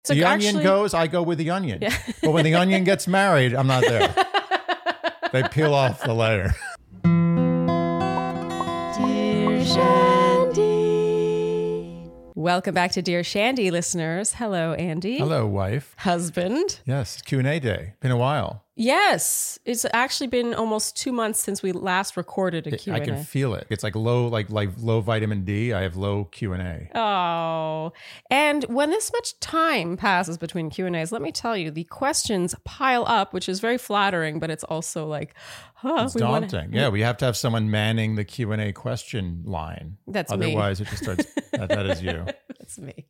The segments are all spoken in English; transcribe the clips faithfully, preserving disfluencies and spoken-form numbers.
So the actually, onion goes, I go with the onion. Yeah. But when the onion gets married, I'm not there. They peel off the layer. Dear Shandy. Welcome back to Dear Shandy, listeners. Hello, Andy. Hello, wife. Husband. Yes, it's Q and A day. Been a while. Yes, it's actually been almost two months since we last recorded a Q and A. I can feel it. It's like low, like like low vitamin D. I have low Q and A. Oh, and when this much time passes between Q and A's, let me tell you, the questions pile up, which is very flattering, but it's also like, huh, It's we daunting. wanna... Yeah, we have to have someone manning the Q and A question line. That's me. Otherwise, it just starts. that, that is you. That's me.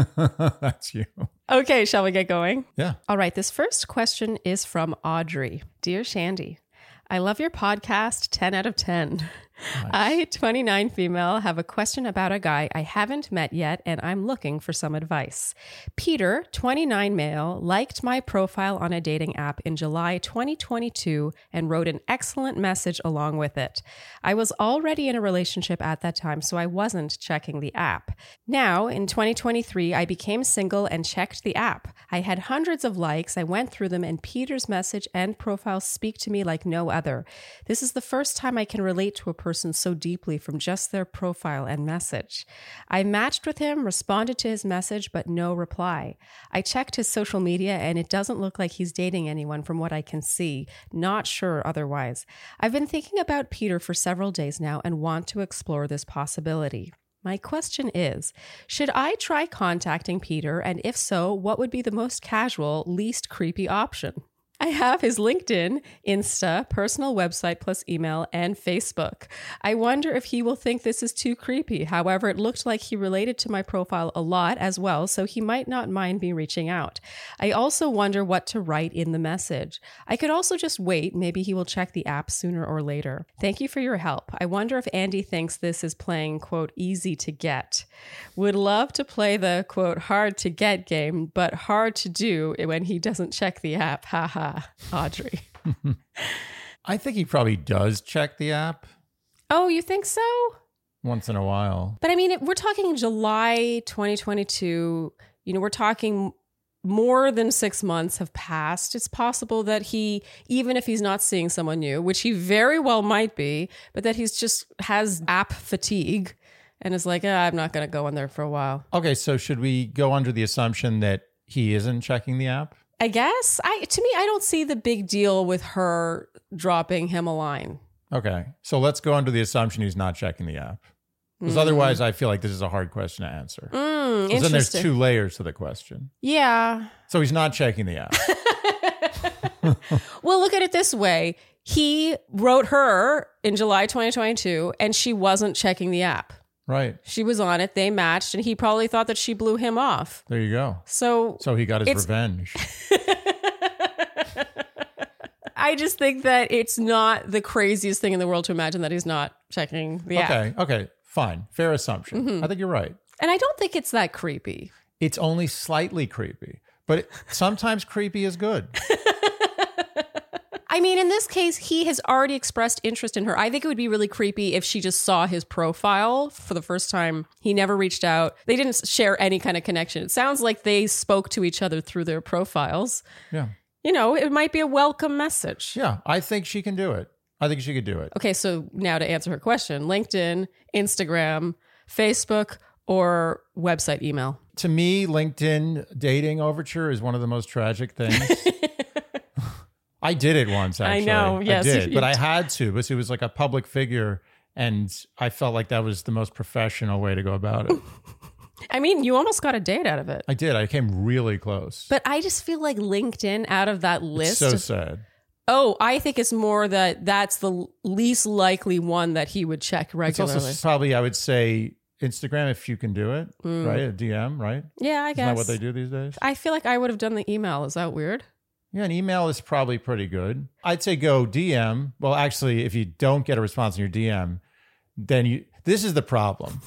That's you. Okay, shall we get going? Yeah. All right, this first question is from Audrey. Dear Shandy, I love your podcast, ten out of ten. Nice. I, twenty-nine female, have a question about a guy I haven't met yet, and I'm looking for some advice. Peter, twenty-nine male, liked my profile on a dating app in July twenty twenty-two and wrote an excellent message along with it. I was already in a relationship at that time, so I wasn't checking the app. Now, in twenty twenty-three, I became single and checked the app. I had hundreds of likes. I went through them, and Peter's message and profile speak to me like no other. This is the first time I can relate to a person so deeply from just their profile and message. I matched with him, responded to his message, but no reply. I checked his social media and it doesn't look like he's dating anyone from what I can see. Not sure otherwise. I've been thinking about Peter for several days now and want to explore this possibility. My question is, should I try contacting Peter? And if so, what would be the most casual, least creepy option? I have his LinkedIn, Insta, personal website plus email, and Facebook. I wonder if he will think this is too creepy. However, it looked like he related to my profile a lot as well, so he might not mind me reaching out. I also wonder what to write in the message. I could also just wait. Maybe he will check the app sooner or later. Thank you for your help. I wonder if Andy thinks this is playing, quote, easy to get. Would love to play the, quote, hard to get game, but hard to do when he doesn't check the app. Haha. Audrey. I think he probably does check the app. Oh, you think so? Once in a while. But I mean, we're talking July twenty twenty-two. You know, we're talking more than six months have passed. It's possible that he, even if he's not seeing someone new, which he very well might be, but that he's just has app fatigue and is like, ah, I'm not going to go in there for a while. Okay, so should we go under the assumption that he isn't checking the app? I guess. I to me, I don't see the big deal with her dropping him a line. Okay. So let's go under the assumption he's not checking the app. Because mm. otherwise, I feel like this is a hard question to answer. Mm, interesting. Then there's two layers to the question. Yeah. So he's not checking the app. Well, look at it this way. He wrote her in July twenty twenty-two, and she wasn't checking the app. Right. She was on it. They matched, and he probably thought that she blew him off. There you go. So, so he got his revenge. I just think that it's not the craziest thing in the world to imagine that he's not checking the app. Okay. Okay. Fine. Fair assumption. Mm-hmm. I think you're right. And I don't think it's that creepy. It's only slightly creepy, but it, sometimes creepy is good. I mean, in this case, he has already expressed interest in her. I think it would be really creepy if she just saw his profile for the first time. He never reached out. They didn't share any kind of connection. It sounds like they spoke to each other through their profiles. Yeah. You know, it might be a welcome message. Yeah, I think she can do it. I think she could do it. Okay, so now to answer her question, LinkedIn, Instagram, Facebook, or website email? To me, LinkedIn dating overture is one of the most tragic things. I did it once, actually. I know, yes. I did, but I had to because it was like a public figure, and I felt like that was the most professional way to go about it. I mean, you almost got a date out of it. I did. I came really close. But I just feel like LinkedIn out of that list. It's so sad. Oh, I think it's more that that's the least likely one that he would check regularly. It's also probably, I would say, Instagram, if you can do it, mm. right? A D M, right? Yeah, I guess. Isn't that what they do these days? I feel like I would have done the email. Is that weird? Yeah, an email is probably pretty good. I'd say go D M. Well, actually, if you don't get a response in your D M, then you. This is the problem.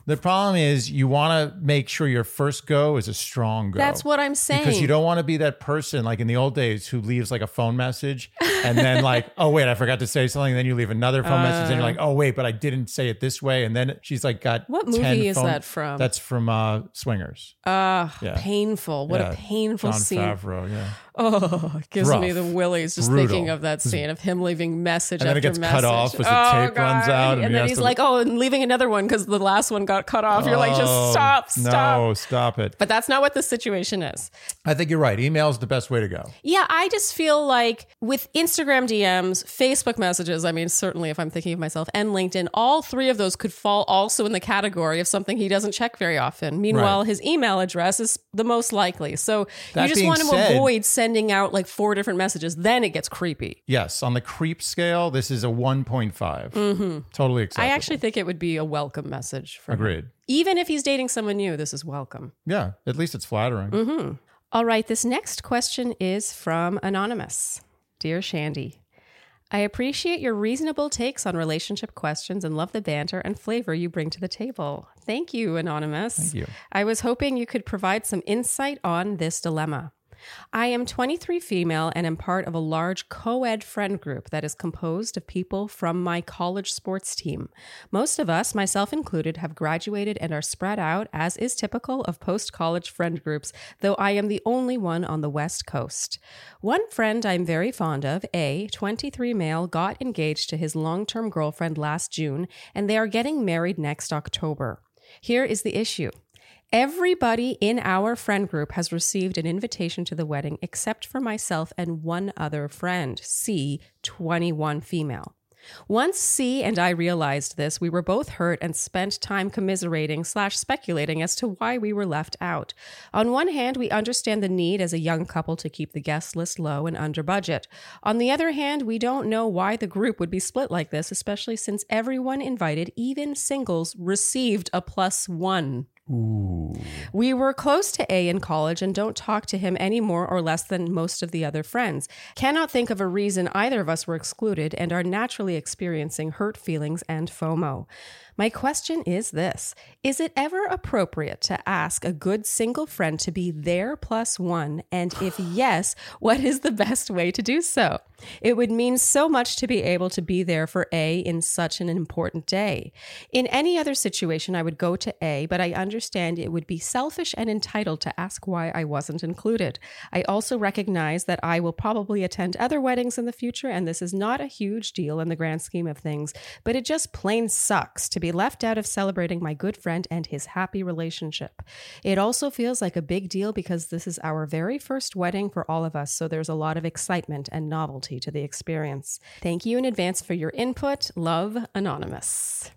The problem is you want to make sure your first go is a strong go. That's what I'm saying. Because you don't want to be that person like in the old days who leaves like a phone message and then like, oh, wait, I forgot to say something. And then you leave another phone uh, message and you're like, oh, wait, but I didn't say it this way. And then she's like got What movie ten is phone- that from? That's from uh, Swingers. Uh, Yeah. Painful. What Yeah. a painful John scene. Favreau, yeah. Oh, it gives Rough. me the willies just Brutal. thinking of that scene of him leaving message And then after it gets message. cut off as the oh, tape God. runs out. And, And, he then has he's to- like, oh, and leaving another one because the last one got cut off. You're like, just Oh, stop, stop. No, stop it. But that's not what the situation is. I think you're right. Email is the best way to go. Yeah, I just feel like with Instagram D Ms, Facebook messages, I mean, certainly if I'm thinking of myself, and LinkedIn, all three of those could fall also in the category of something he doesn't check very often. Meanwhile, Right. his email address is the most likely. So That you just being want to said- avoid sending out like four different messages. Then it gets creepy. Yes, on the creep scale, this is a one point five. Mm-hmm. Totally acceptable. I actually think it would be a welcome message for him. Agreed. Even if he's dating someone new, this is welcome. Yeah, at least it's flattering. Mm-hmm. All right, this next question is from Anonymous. Dear Shandy, I appreciate your reasonable takes on relationship questions and love the banter and flavor you bring to the table. Thank you, Anonymous. Thank you. I was hoping you could provide some insight on this dilemma. I am twenty-three female and am part of a large co-ed friend group that is composed of people from my college sports team. Most of us, myself included, have graduated and are spread out, as is typical of post-college friend groups, though I am the only one on the West Coast. One friend I'm very fond of, A, twenty-three male, got engaged to his long-term girlfriend last June, and they are getting married next October. Here is the issue. Everybody in our friend group has received an invitation to the wedding except for myself and one other friend, C, twenty-one female. Once C and I realized this, we were both hurt and spent time commiserating slash speculating as to why we were left out. On one hand, we understand the need as a young couple to keep the guest list low and under budget. On the other hand, we don't know why the group would be split like this, especially since everyone invited, even singles, received a plus one. Ooh. We were close to A in college and don't talk to him any more or less than most of the other friends. Cannot think of a reason either of us were excluded and are naturally experiencing hurt feelings and FOMO. My question is this. Is it ever appropriate to ask a good single friend to be their plus one? And if yes, what is the best way to do so? It would mean so much to be able to be there for A in such an important day. In any other situation, I would go to A, but I understand it would be selfish and entitled to ask why I wasn't included. I also recognize that I will probably attend other weddings in the future, and this is not a huge deal in the grand scheme of things, but it just plain sucks to be left out of celebrating my good friend and his happy relationship. It also feels like a big deal because this is our very first wedding for all of us, so there's a lot of excitement and novelty to the experience. Thank you in advance for your input. Love, Anonymous.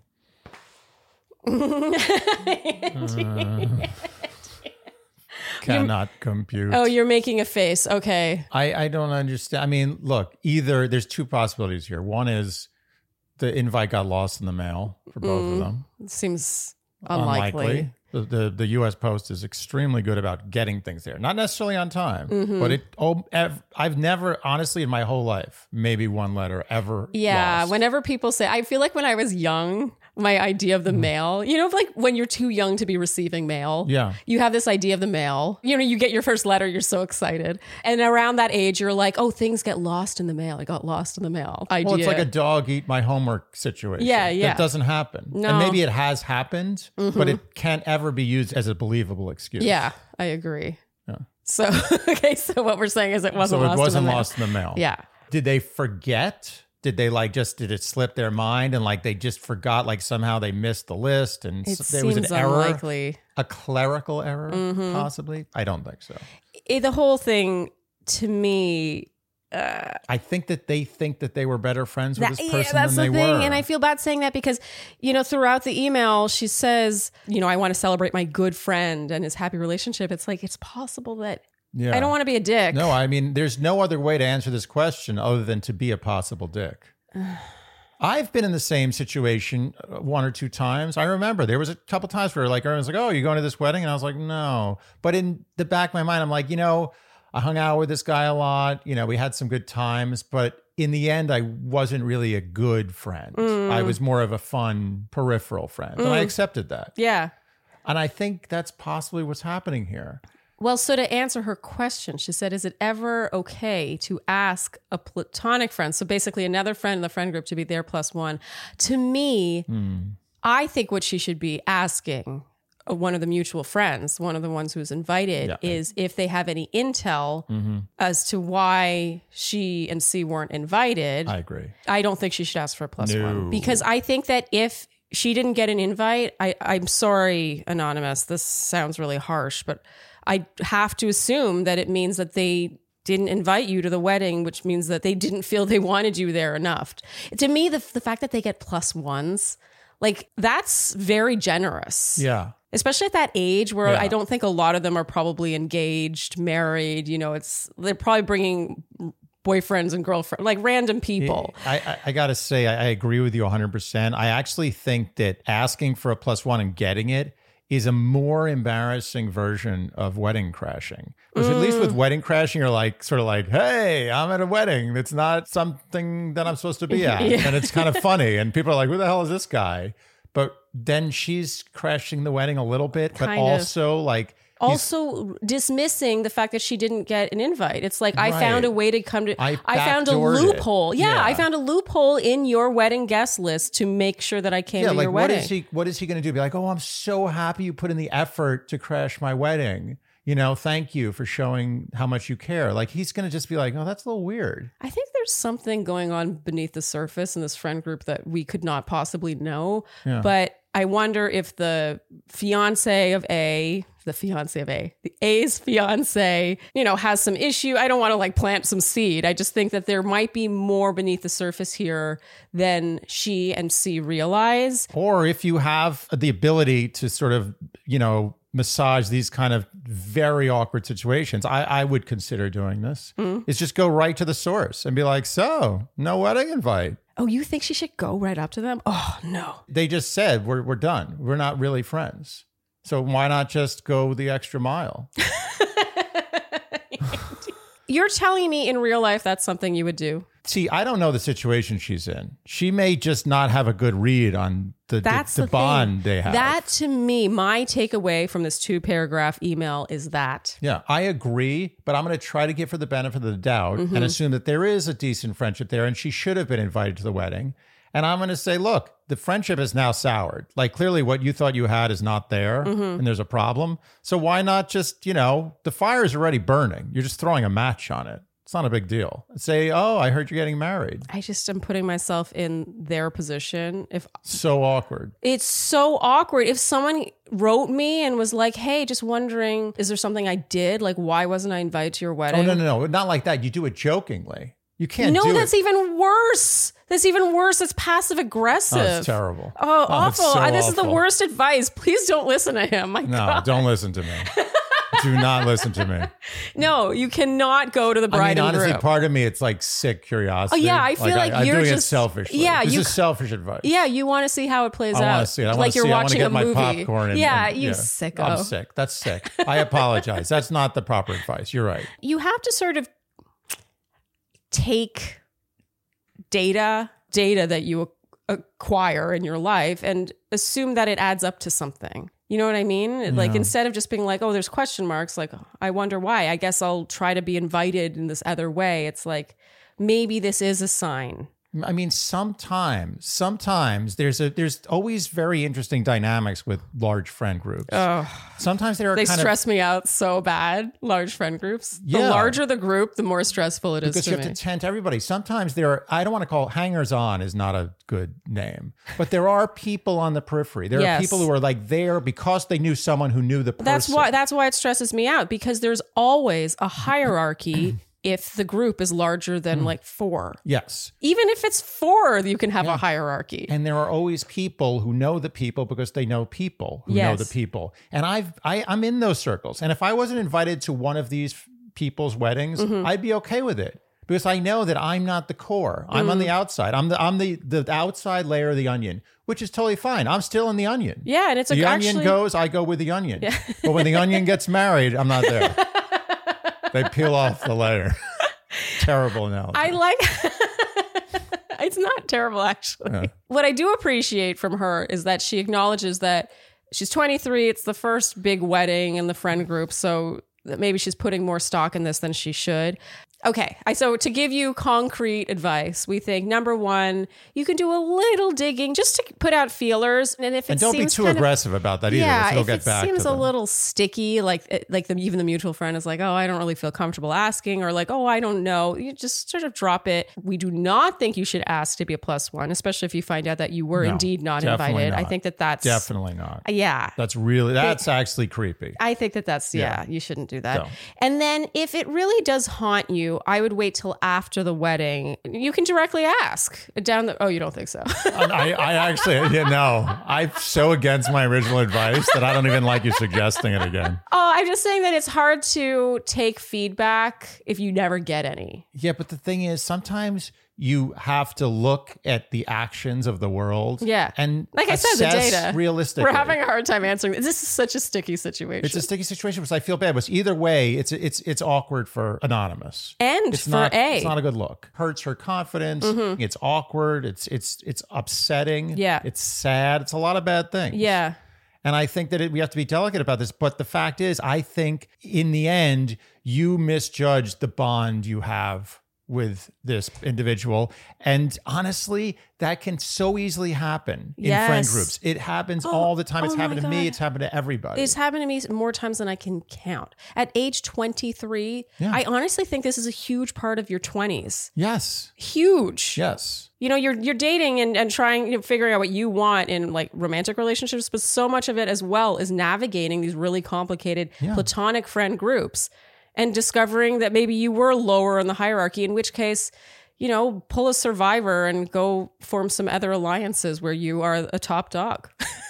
Uh, cannot compute. Oh, you're making a face. Okay. I, I don't understand. I mean, look, either there's two possibilities here. One is the invite got lost in the mail for both Mm, of them. Seems unlikely. The, the the U S Post is extremely good about getting things there. Not necessarily on time, Mm-hmm. but it. Oh, ev- I've never, honestly, in my whole life, maybe one letter ever. Yeah. lost. Whenever people say, I feel like when I was young, my idea of the mail, you know, like when you're too young to be receiving mail. Yeah. You have this idea of the mail. You know, you get your first letter, you're so excited. And around that age, you're like, oh, things get lost in the mail. It got lost in the mail. Idea. Well, it's like a dog eat my homework situation. Yeah, yeah. That doesn't happen. No. And maybe it has happened, but it can't ever be used as a believable excuse. Yeah, I agree. Yeah. So, okay, so what we're saying is it wasn't So it lost wasn't in the mail. lost in the mail. Yeah. Did they forget? Did they like just, did it slip their mind and like they just forgot, like somehow they missed the list and It s- there was seems an error? unlikely. A clerical error, Mhm. possibly? I don't think so. It, the whole thing, to me, I think that they think that they were better friends with That- this yeah, person that's than the they thing. were. And I feel bad saying that because, you know, throughout the email, she says, you know, I want to celebrate my good friend and his happy relationship. It's like, it's possible that yeah. I don't want to be a dick. No, I mean, there's no other way to answer this question other than to be a possible dick. I've been in the same situation uh, one or two times. I remember there was a couple times where like everyone's like, "Oh, you going to this wedding?" And I was like, "No." But in the back of my mind, I'm like, you know, I hung out with this guy a lot. You know, we had some good times, but in the end, I wasn't really a good friend. Mm. I was more of a fun peripheral friend. Mm. And I accepted that. Yeah. And I think that's possibly what's happening here. Well, so to answer her question, she said, is it ever okay to ask a platonic friend, so basically another friend in the friend group, to be there plus one? To me, mm. I think what she should be asking one of the mutual friends, one of the ones who's invited, yeah. is if they have any intel mm-hmm. as to why she and C weren't invited. I agree. I don't think she should ask for a plus no. one, because I think that if she didn't get an invite, I, I'm sorry, Anonymous, this sounds really harsh, but I have to assume that it means that they didn't invite you to the wedding, which means that they didn't feel they wanted you there enough. To me, the the fact that they get plus ones, like, that's very generous. Yeah. Especially at that age where yeah. I don't think a lot of them are probably engaged, married, you know, it's, they're probably bringing boyfriends and girlfriends, like random people. I, I, I got to say, I, I agree with you one hundred percent. I actually think that asking for a plus one and getting it is a more embarrassing version of wedding crashing. Because mm. at least with wedding crashing, you're like, sort of like, hey, I'm at a wedding. It's not something that I'm supposed to be at. yeah. And it's kind of funny. And people are like, who the hell is this guy? But then she's crashing the wedding a little bit, but kind also of. like... Also dismissing the fact that she didn't get an invite. It's like, right. I found a way to come to... I, I found a loophole. Yeah, yeah, I found a loophole in your wedding guest list to make sure that I came yeah, to like, your wedding. What is he, what is he going to do? Be like, oh, I'm so happy you put in the effort to crash my wedding. You know, thank you for showing how much you care. Like, he's going to just be like, oh, that's a little weird. I think there's something going on beneath the surface in this friend group that we could not possibly know. Yeah. But I wonder if the fiance of A, the fiance of A, the A's fiance, you know, has some issue. I don't want to like plant some seed. I just think that there might be more beneath the surface here than she and C realize. Or if you have the ability to sort of, you know, massage these kind of very awkward situations, I, I would consider doing this, mm. is just go right to the source and be like, so, no wedding invite. Oh, you think she should go right up to them? Oh, no. They just said, we're we're done. We're not really friends. So why not just go the extra mile? You're telling me in real life that's something you would do? See, I don't know the situation she's in. She may just not have a good read on the, that's the, the, the bond they have. That, to me, my takeaway from this two-paragraph email is that. Yeah, I agree, but I'm going to try to give her the benefit of the doubt mm-hmm. and assume that there is a decent friendship there and she should have been invited to the wedding. And I'm going to say, look, the friendship is now soured. Like, clearly what you thought you had is not there mm-hmm. and there's a problem. So why not just, you know, the fire is already burning. You're just throwing a match on it. It's not a big deal. Say, oh, I heard you're getting married. I just am putting myself in their position. If so awkward. It's so awkward. If someone wrote me and was like, hey, just wondering, is there something I did? Like, why wasn't I invited to your wedding? Oh, no, no, no. Not like that. You do it jokingly. You can't no, do it. No, that's even worse. That's even worse. It's passive aggressive. Oh, it's terrible. Oh, oh awful. So I, this awful. is the worst advice. Please don't listen to him. My no, God. Don't listen to me. Do not listen to me. No, you cannot go to the bride I mean, and honestly, groom. part of me, it's like sick curiosity. Oh, yeah, I feel like, like I, you're I'm doing just... it selfishly. Yeah, this you, is selfish advice. Yeah, you want to see how it plays I out. I want to see it. I like want to you're see watching I want to a get movie. my popcorn. And, yeah, and, you yeah. sicko. I'm sick. That's sick. I apologize. That's not the proper advice. You're right. You have to sort of take data, data that you acquire in your life and assume that it adds up to something. You know what I mean? Yeah. Like, instead of just being like, oh, there's question marks, like, I wonder why. I guess I'll try to be invited in this other way. It's like, maybe this is a sign. I mean, sometimes, sometimes there's a there's always very interesting dynamics with large friend groups. Oh, sometimes there are they kind stress of, me out so bad. Large friend groups. Yeah. The larger the group, the more stressful it is because to you me. have to tend to everybody. Sometimes there are, I don't want to call hangers on is not a good name, but there are people on the periphery. There yes. are people who are like there because they knew someone who knew the person. That's why. That's why it stresses me out, because there's always a hierarchy. If the group is larger than mm. like four. Yes. Even if it's four, you can have yeah. a hierarchy. And there are always people who know the people because they know people who yes. know the people. And I've, I, I'm in those circles. And if I wasn't invited to one of these people's weddings, mm-hmm. I'd be okay with it. Because I know that I'm not the core. I'm mm. on the outside. I'm the I'm the, the outside layer of the onion, which is totally fine. I'm still in the onion. Yeah, and it's the like onion actually... goes, I go with the onion. Yeah. But when the onion gets married, I'm not there. They peel off the layer. terrible analogy. I like it's not terrible, actually. Yeah. What I do appreciate from her is that she acknowledges that she's twenty-three. It's the first big wedding in the friend group. So that maybe she's putting more stock in this than she should. Okay, I, so to give you concrete advice, we think number one, you can do a little digging just to put out feelers, and if it and don't be seems too kind aggressive of, about that either. yeah, Let's go if get it back seems to a them. little sticky, like like the, even the mutual friend is like, oh, I don't really feel comfortable asking, or like, oh, I don't know. You just sort of drop it. We do not think you should ask to be a plus one, especially if you find out that you were No, indeed not definitely invited. not. I think that that's Definitely not. yeah. That's really that's actually creepy. I think that that's, yeah, Yeah. you shouldn't do that. No. And then if it really does haunt you, I would wait till after the wedding. You can directly ask down the, oh, you don't think so? I, I actually, you know, I'm so against my original advice that I don't even like you suggesting it again. Oh, I'm just saying that it's hard to take feedback if you never get any. Yeah, but the thing is, sometimes you have to look at the actions of the world. Yeah. And Like I said, the assess data. realistically. We're having a hard time answering. This is such a sticky situation. It's a sticky situation because I feel bad. But either way, it's it's it's awkward for Anonymous. and It's for not. A. It's not a good look. Hurts her confidence. It's awkward. It's it's it's upsetting. Yeah. It's sad. It's a lot of bad things. yeah. And I think that it, we have to be delicate about this. But the fact is, I think in the end, you misjudged the bond you have with this individual. And honestly, that can so easily happen in Yes. friend groups. It happens all the time. It's oh my happened to me. God. It's happened to everybody. It's happened to me more times than I can count. At age twenty-three, Yeah. I honestly think this is a huge part of your twenties. yes. Huge. Yes. You know, you're you're dating and, and trying, you know, figuring out what you want in like romantic relationships, but so much of it as well is navigating these really complicated Yeah. platonic friend groups and discovering that maybe you were lower in the hierarchy, in which case, you know, pull a Survivor and go form some other alliances where you are a top dog.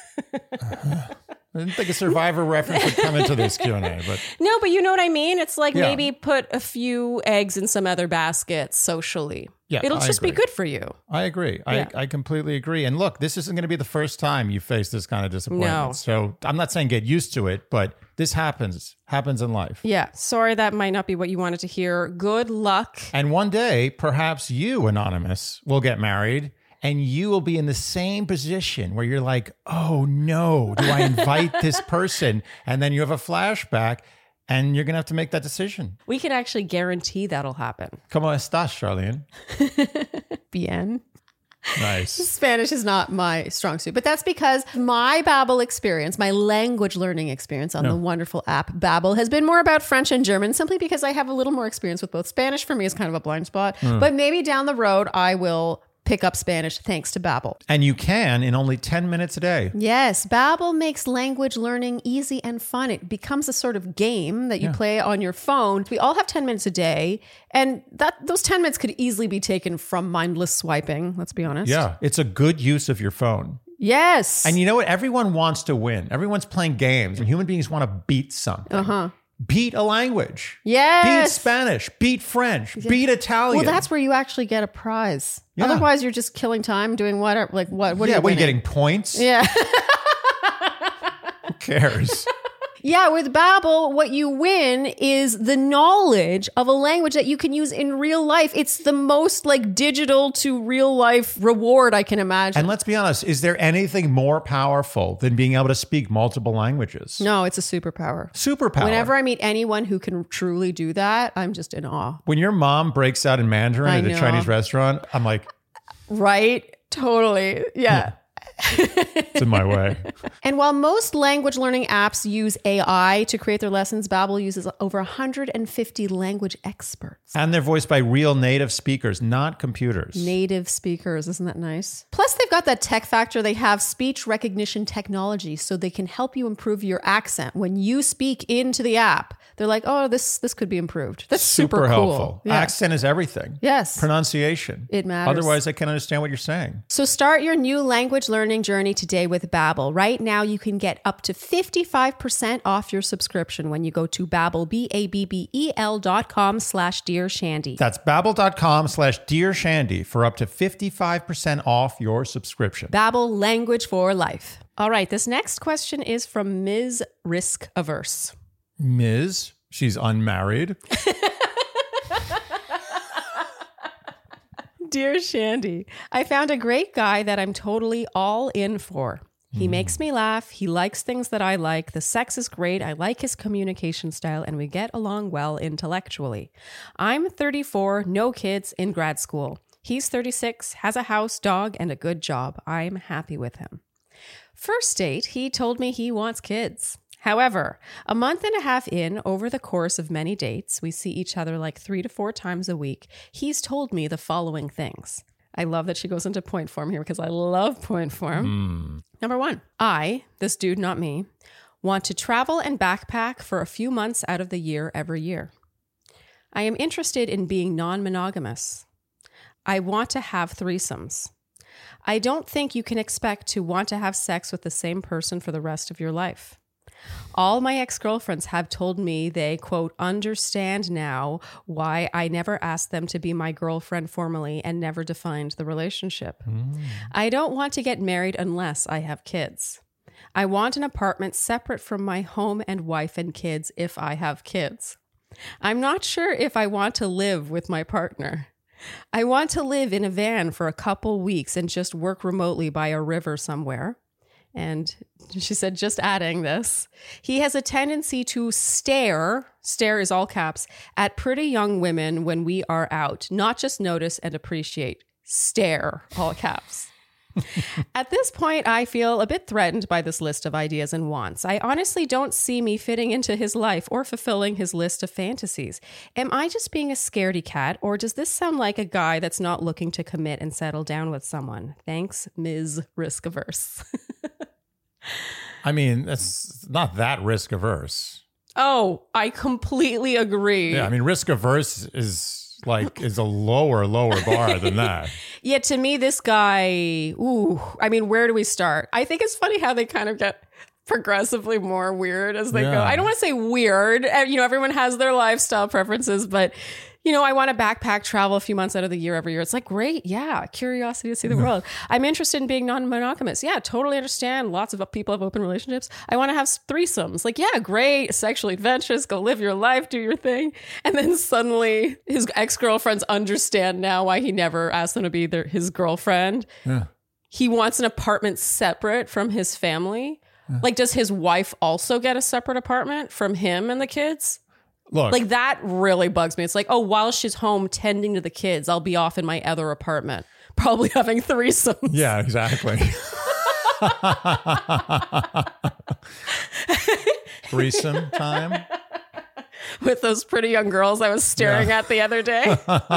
I didn't think a Survivor reference would come into this Q and A, but No, but you know what I mean? It's like Yeah. maybe put a few eggs in some other baskets socially. Yeah, It'll I just be agree. good for you. I agree. Yeah. I, I completely agree. And look, this isn't going to be the first time you face this kind of disappointment. No. So I'm not saying get used to it, but this happens, happens in life. Yeah. Sorry, that might not be what you wanted to hear. Good luck. And one day, perhaps you, Anonymous, will get married and you will be in the same position where you're like, oh no, do I invite this person? And then you have a flashback and you're going to have to make that decision. We can actually guarantee that'll happen. ¿Cómo estás, Charlene? Bien. Nice. Spanish is not my strong suit, but that's because my Babbel experience, my language learning experience on No. the wonderful app Babbel has been more about French and German simply because I have a little more experience with both. Spanish for me is kind of a blind spot, but maybe down the road I will pick up Spanish thanks to Babbel. And you can in only ten minutes a day. Yes, Babbel makes language learning easy and fun. It becomes a sort of game that you Yeah. play on your phone. We all have ten minutes a day, and that those ten minutes could easily be taken from mindless swiping, let's be honest. Yeah. It's a good use of your phone. Yes. And you know what? Everyone wants to win. Everyone's playing games and human beings want to beat something. Uh-huh. Beat a language. Beat Yes. Spanish. Beat French. Beat Italian. Well, that's where you actually get a prize. Yeah. Otherwise, you're just killing time doing whatever. Like what? What yeah, are you what are you winning? getting points? Yeah. Who cares? Yeah, with Babbel, what you win is the knowledge of a language that you can use in real life. It's the most like digital to real life reward I can imagine. And let's be honest, is there anything more powerful than being able to speak multiple languages? no, it's a superpower. Superpower. Whenever I meet anyone who can truly do that, I'm just in awe. when your mom breaks out in Mandarin I at a know. Chinese restaurant, I'm like, Right? Totally. Yeah. it's in my way. And while most language learning apps use A I to create their lessons, Babbel uses over one hundred fifty language experts. And they're voiced by real native speakers, not computers. Native speakers, isn't that nice? Plus, they've got that tech factor. They have speech recognition technology, so they can help you improve your accent. When you speak into the app, they're like, oh, this this could be improved. That's super, Super cool. helpful. Yeah. Accent is everything. Yes. Pronunciation. It matters. Otherwise, I can't understand what you're saying. So start your new language learning journey today with Babbel. Right now, you can get up to fifty-five percent off your subscription when you go to Babbel, B A B B E L dot com slash Dear Shandy. That's babbel.com slash Dear Shandy for up to fifty-five percent off your subscription. Babbel, language for life. All right. This next question is from Miz Risk Averse. Miz, she's unmarried. Dear Shandy, I found a great guy that I'm totally all in for. He mm. makes me laugh. He likes things that I like. The sex is great. I like his communication style, and we get along well intellectually. I'm thirty-four, no kids, in grad school. He's thirty-six, has a house, dog, and a good job. I'm happy with him. First date, he told me he wants kids. However, a month and a half in, over the course of many dates, we see each other like three to four times a week. He's told me the following things. I love that she goes into point form here because I love point form. Mm. Number one, I, this dude, not me, want to travel and backpack for a few months out of the year every year. I am interested in being non-monogamous. I want to have threesomes. I don't think you can expect to want to have sex with the same person for the rest of your life. All my ex-girlfriends have told me they, quote, understand now why I never asked them to be my girlfriend formally and never defined the relationship. Mm. I don't want to get married unless I have kids. I want an apartment separate from my home and wife and kids if I have kids. I'm not sure if I want to live with my partner. I want to live in a van for a couple weeks and just work remotely by a river somewhere. And she said, just adding this, he has a tendency to stare, stare is all caps, at pretty young women when we are out, not just notice and appreciate, stare, all caps. At this point, I feel a bit threatened by this list of ideas and wants. I honestly don't see me fitting into his life or fulfilling his list of fantasies. Am I just being a scaredy cat, or does this sound like a guy that's not looking to commit and settle down with someone? Thanks, Miz Risk Averse. I mean, it's not that risk averse. Oh, I completely agree. Yeah, I mean, risk averse is like is a lower, lower bar than that. Yeah, to me, this guy, ooh, I mean, where do we start? I think it's funny how they kind of get progressively more weird as they yeah. go. I don't want to say weird. You know, everyone has their lifestyle preferences, but, you know, I want to backpack, travel a few months out of the year every year. It's like, great. Yeah. Curiosity to see the world. I'm interested in being non-monogamous. Yeah, totally understand. Lots of people have open relationships. I want to have threesomes. Like, yeah, great. Sexually adventurous. Go live your life. Do your thing. And then suddenly his ex-girlfriends understand now why he never asked them to be their, his girlfriend. Yeah. He wants an apartment separate from his family. Yeah. Like, does his wife also get a separate apartment from him and the kids? Look, like that really bugs me. It's like, oh, while she's home tending to the kids, I'll be off in my other apartment, probably having threesomes. Yeah, exactly. Threesome time with those pretty young girls I was staring yeah. at the other day.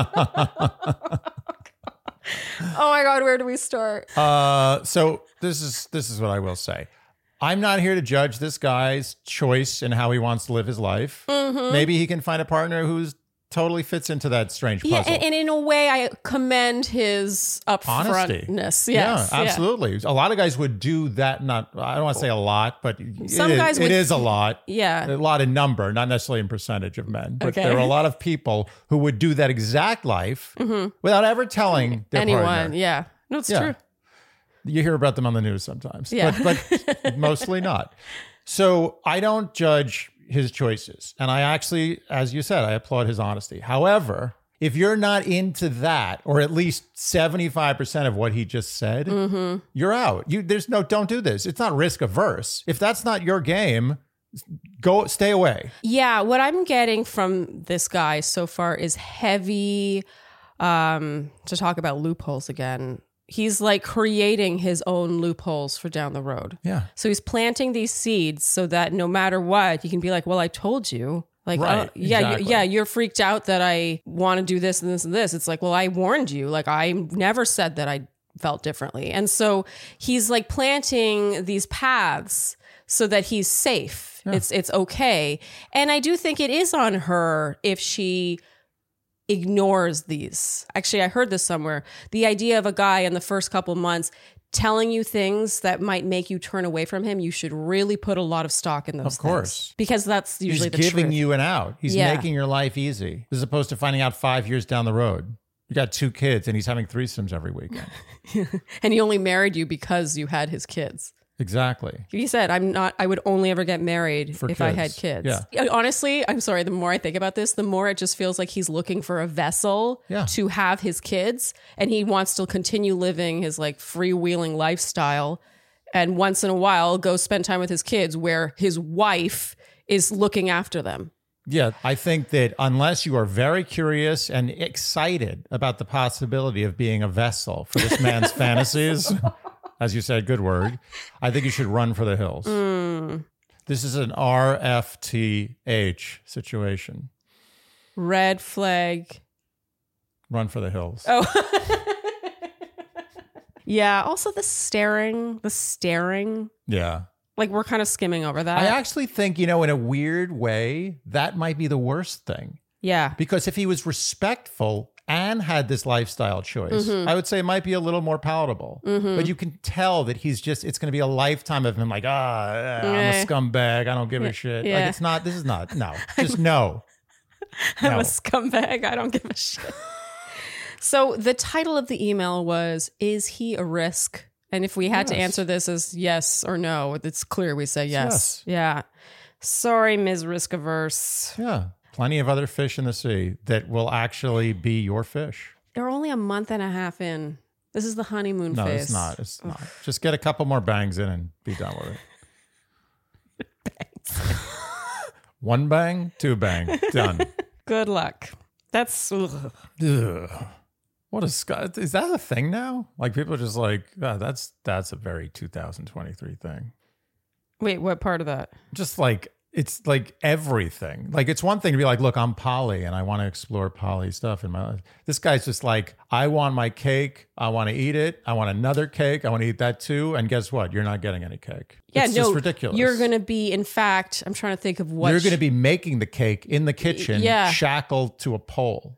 Oh my God, where do we start? Uh, so this is this is what I will say. I'm not here to judge this guy's choice and how he wants to live his life. Mm-hmm. Maybe he can find a partner who's totally fits into that strange puzzle. Yeah, and, and in a way, I commend his upfrontness. Yes, yeah, absolutely. Yeah. A lot of guys would do that. Not, I don't want to say a lot, but some it, guys is, would, it is a lot. Yeah, a lot in number, not necessarily in percentage of men. But okay. there are a lot of people who would do that exact life mm-hmm. without ever telling their anyone. Partner. Yeah, no, it's yeah. true. You hear about them on the news sometimes, yeah. but, but mostly not. So I don't judge his choices. And I actually, as you said, I applaud his honesty. However, if you're not into that, or at least seventy-five percent of what he just said, mm-hmm. you're out. You There's no, don't do this. It's not risk averse. If that's not your game, go, stay away. Yeah. What I'm getting from this guy so far is heavy, um, to talk about loopholes again. He's like creating his own loopholes for down the road. Yeah. So he's planting these seeds so that no matter what, you can be like, well, I told you. Like, right, uh, yeah, exactly. you, yeah, you're freaked out that I want to do this and this and this. It's like, well, I warned you. Like, I never said that I felt differently. And so he's like planting these paths so that he's safe. Yeah. It's it's okay. And I do think it is on her if she ignores these. Actually, I heard this somewhere. The idea of a guy in the first couple months telling you things that might make you turn away from him, you should really put a lot of stock in those Of course. things. Because that's usually He's the giving truth. you an out. He's Yeah. making your life easy, as opposed to finding out five years down the road. You got two kids and he's having threesomes every weekend. And he only married you because you had his kids. Exactly. He said, I'm not, I would only ever get married For if I had kids. kids. Yeah. Honestly, I'm sorry, the more I think about this, the more it just feels like he's looking for a vessel Yeah. to have his kids. And he wants to continue living his like freewheeling lifestyle. And once in a while, go spend time with his kids where his wife is looking after them. Yeah, I think that unless you are very curious and excited about the possibility of being a vessel for this man's fantasies, as you said, good word, I think you should run for the hills. Mm. This is an R F T H situation. Red flag. Run for the hills. Oh. Yeah. Also the staring, the staring. Yeah. Like we're kind of skimming over that. I actually think, you know, in a weird way, that might be the worst thing. Yeah. Because if he was respectful and had this lifestyle choice, Mm-hmm. I would say it might be a little more palatable. Mm-hmm. But you can tell that he's just, it's going to be a lifetime of him like, ah, I'm Yeah. a scumbag. I don't give a shit. Yeah. Like, it's not, this is not, no, just no. I'm No. a scumbag. I don't give a shit. So the title of the email was, Is he a risk? And if we had to Yes. answer this as yes or no, it's clear we say yes. Yes. Yeah. Sorry, Miz Risk Averse. Yeah. Plenty of other fish in the sea that will actually be your fish. They're only a month and a half in. This is the honeymoon No, phase. it's not. It's not. Just get a couple more bangs in and be done with it. Bangs. One bang, two bang, done. Good luck. That's ugh. Ugh. What a sky. Is that a thing now? Like people are just like, oh, that's that's a very two thousand twenty-three thing. Wait, what part of that? Just like it's like everything. Like it's one thing to be like, look, I'm poly and I want to explore poly stuff in my life. This guy's just like, I want my cake. I want to eat it. I want another cake. I want to eat that too. And guess what? You're not getting any cake. Yeah, it's no, just ridiculous. You're going to be, in fact, I'm trying to think of what. You're going to be making the cake in the kitchen, Yeah. shackled to a pole.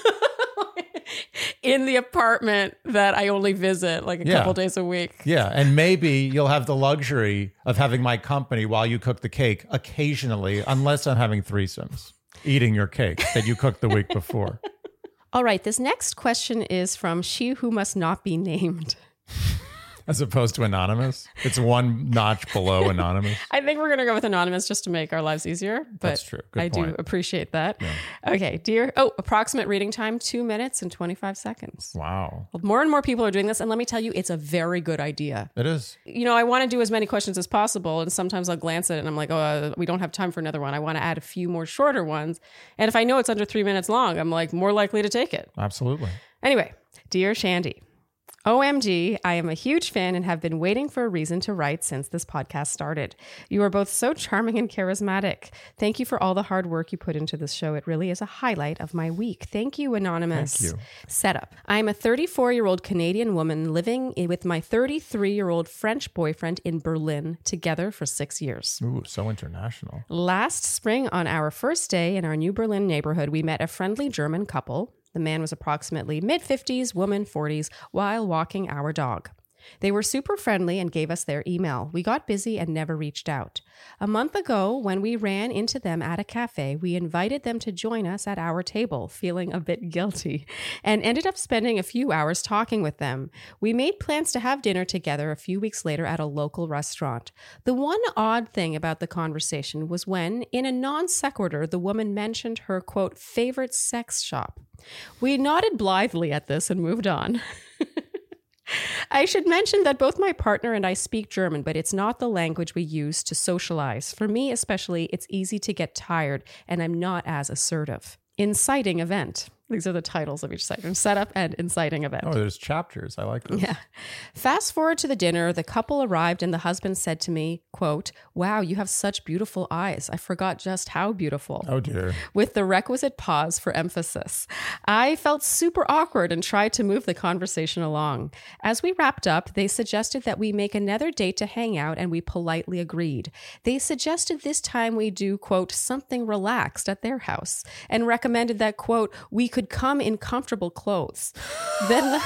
in the apartment that I only visit like a Yeah. couple days a week. Yeah, and maybe you'll have the luxury of having my company while you cook the cake occasionally, unless I'm having threesomes, eating your cake that you cooked the week before. All right, this next question is from She Who Must Not Be Named. As opposed to anonymous. It's one notch below anonymous. I think we're going to go with anonymous just to make our lives easier. But That's true. Good I do point. appreciate that. Okay, dear. Oh, approximate reading time, two minutes and twenty-five seconds. Wow. Well, more and more people are doing this. And let me tell you, it's a very good idea. It is. You know, I want to do as many questions as possible. And sometimes I'll glance at it and I'm like, oh, uh, we don't have time for another one. I want to add a few more shorter ones. And if I know it's under three minutes long, I'm like more likely to take it. Absolutely. Anyway, dear Shandy, O M G, I am a huge fan and have been waiting for a reason to write since this podcast started. You are both so charming and charismatic. Thank you for all the hard work you put into this show. It really is a highlight of my week. Thank you, Anonymous. Thank you. Setup. I am a thirty-four-year-old Canadian woman living with my thirty-three-year-old French boyfriend in Berlin, together for six years. Ooh, so international. Last spring, on our first day in our New Berlin neighborhood, we met a friendly German couple. The man was approximately mid-fifties, woman forties, while walking our dog. They were super friendly and gave us their email. We got busy and never reached out. A month ago, when we ran into them at a cafe, we invited them to join us at our table, feeling a bit guilty, and ended up spending a few hours talking with them. We made plans to have dinner together a few weeks later at a local restaurant. The one odd thing about the conversation was when, in a non sequitur, the woman mentioned her, quote, favorite sex shop. We nodded blithely at this and moved on. I should mention that both my partner and I speak German, but it's not the language we use to socialize. For me, especially, it's easy to get tired, and I'm not as assertive. Inciting event. These are the titles of each section. Setup and inciting event. Oh, there's chapters. I like this. Yeah. Fast forward to the dinner, the couple arrived and the husband said to me, quote, wow, you have such beautiful eyes. I forgot just how beautiful. Oh, dear. With the requisite pause for emphasis. I felt super awkward and tried to move the conversation along. As we wrapped up, they suggested that we make another date to hang out, and we politely agreed. They suggested this time we do, quote, something relaxed at their house, and recommended that, quote, we could come in comfortable clothes. Then the,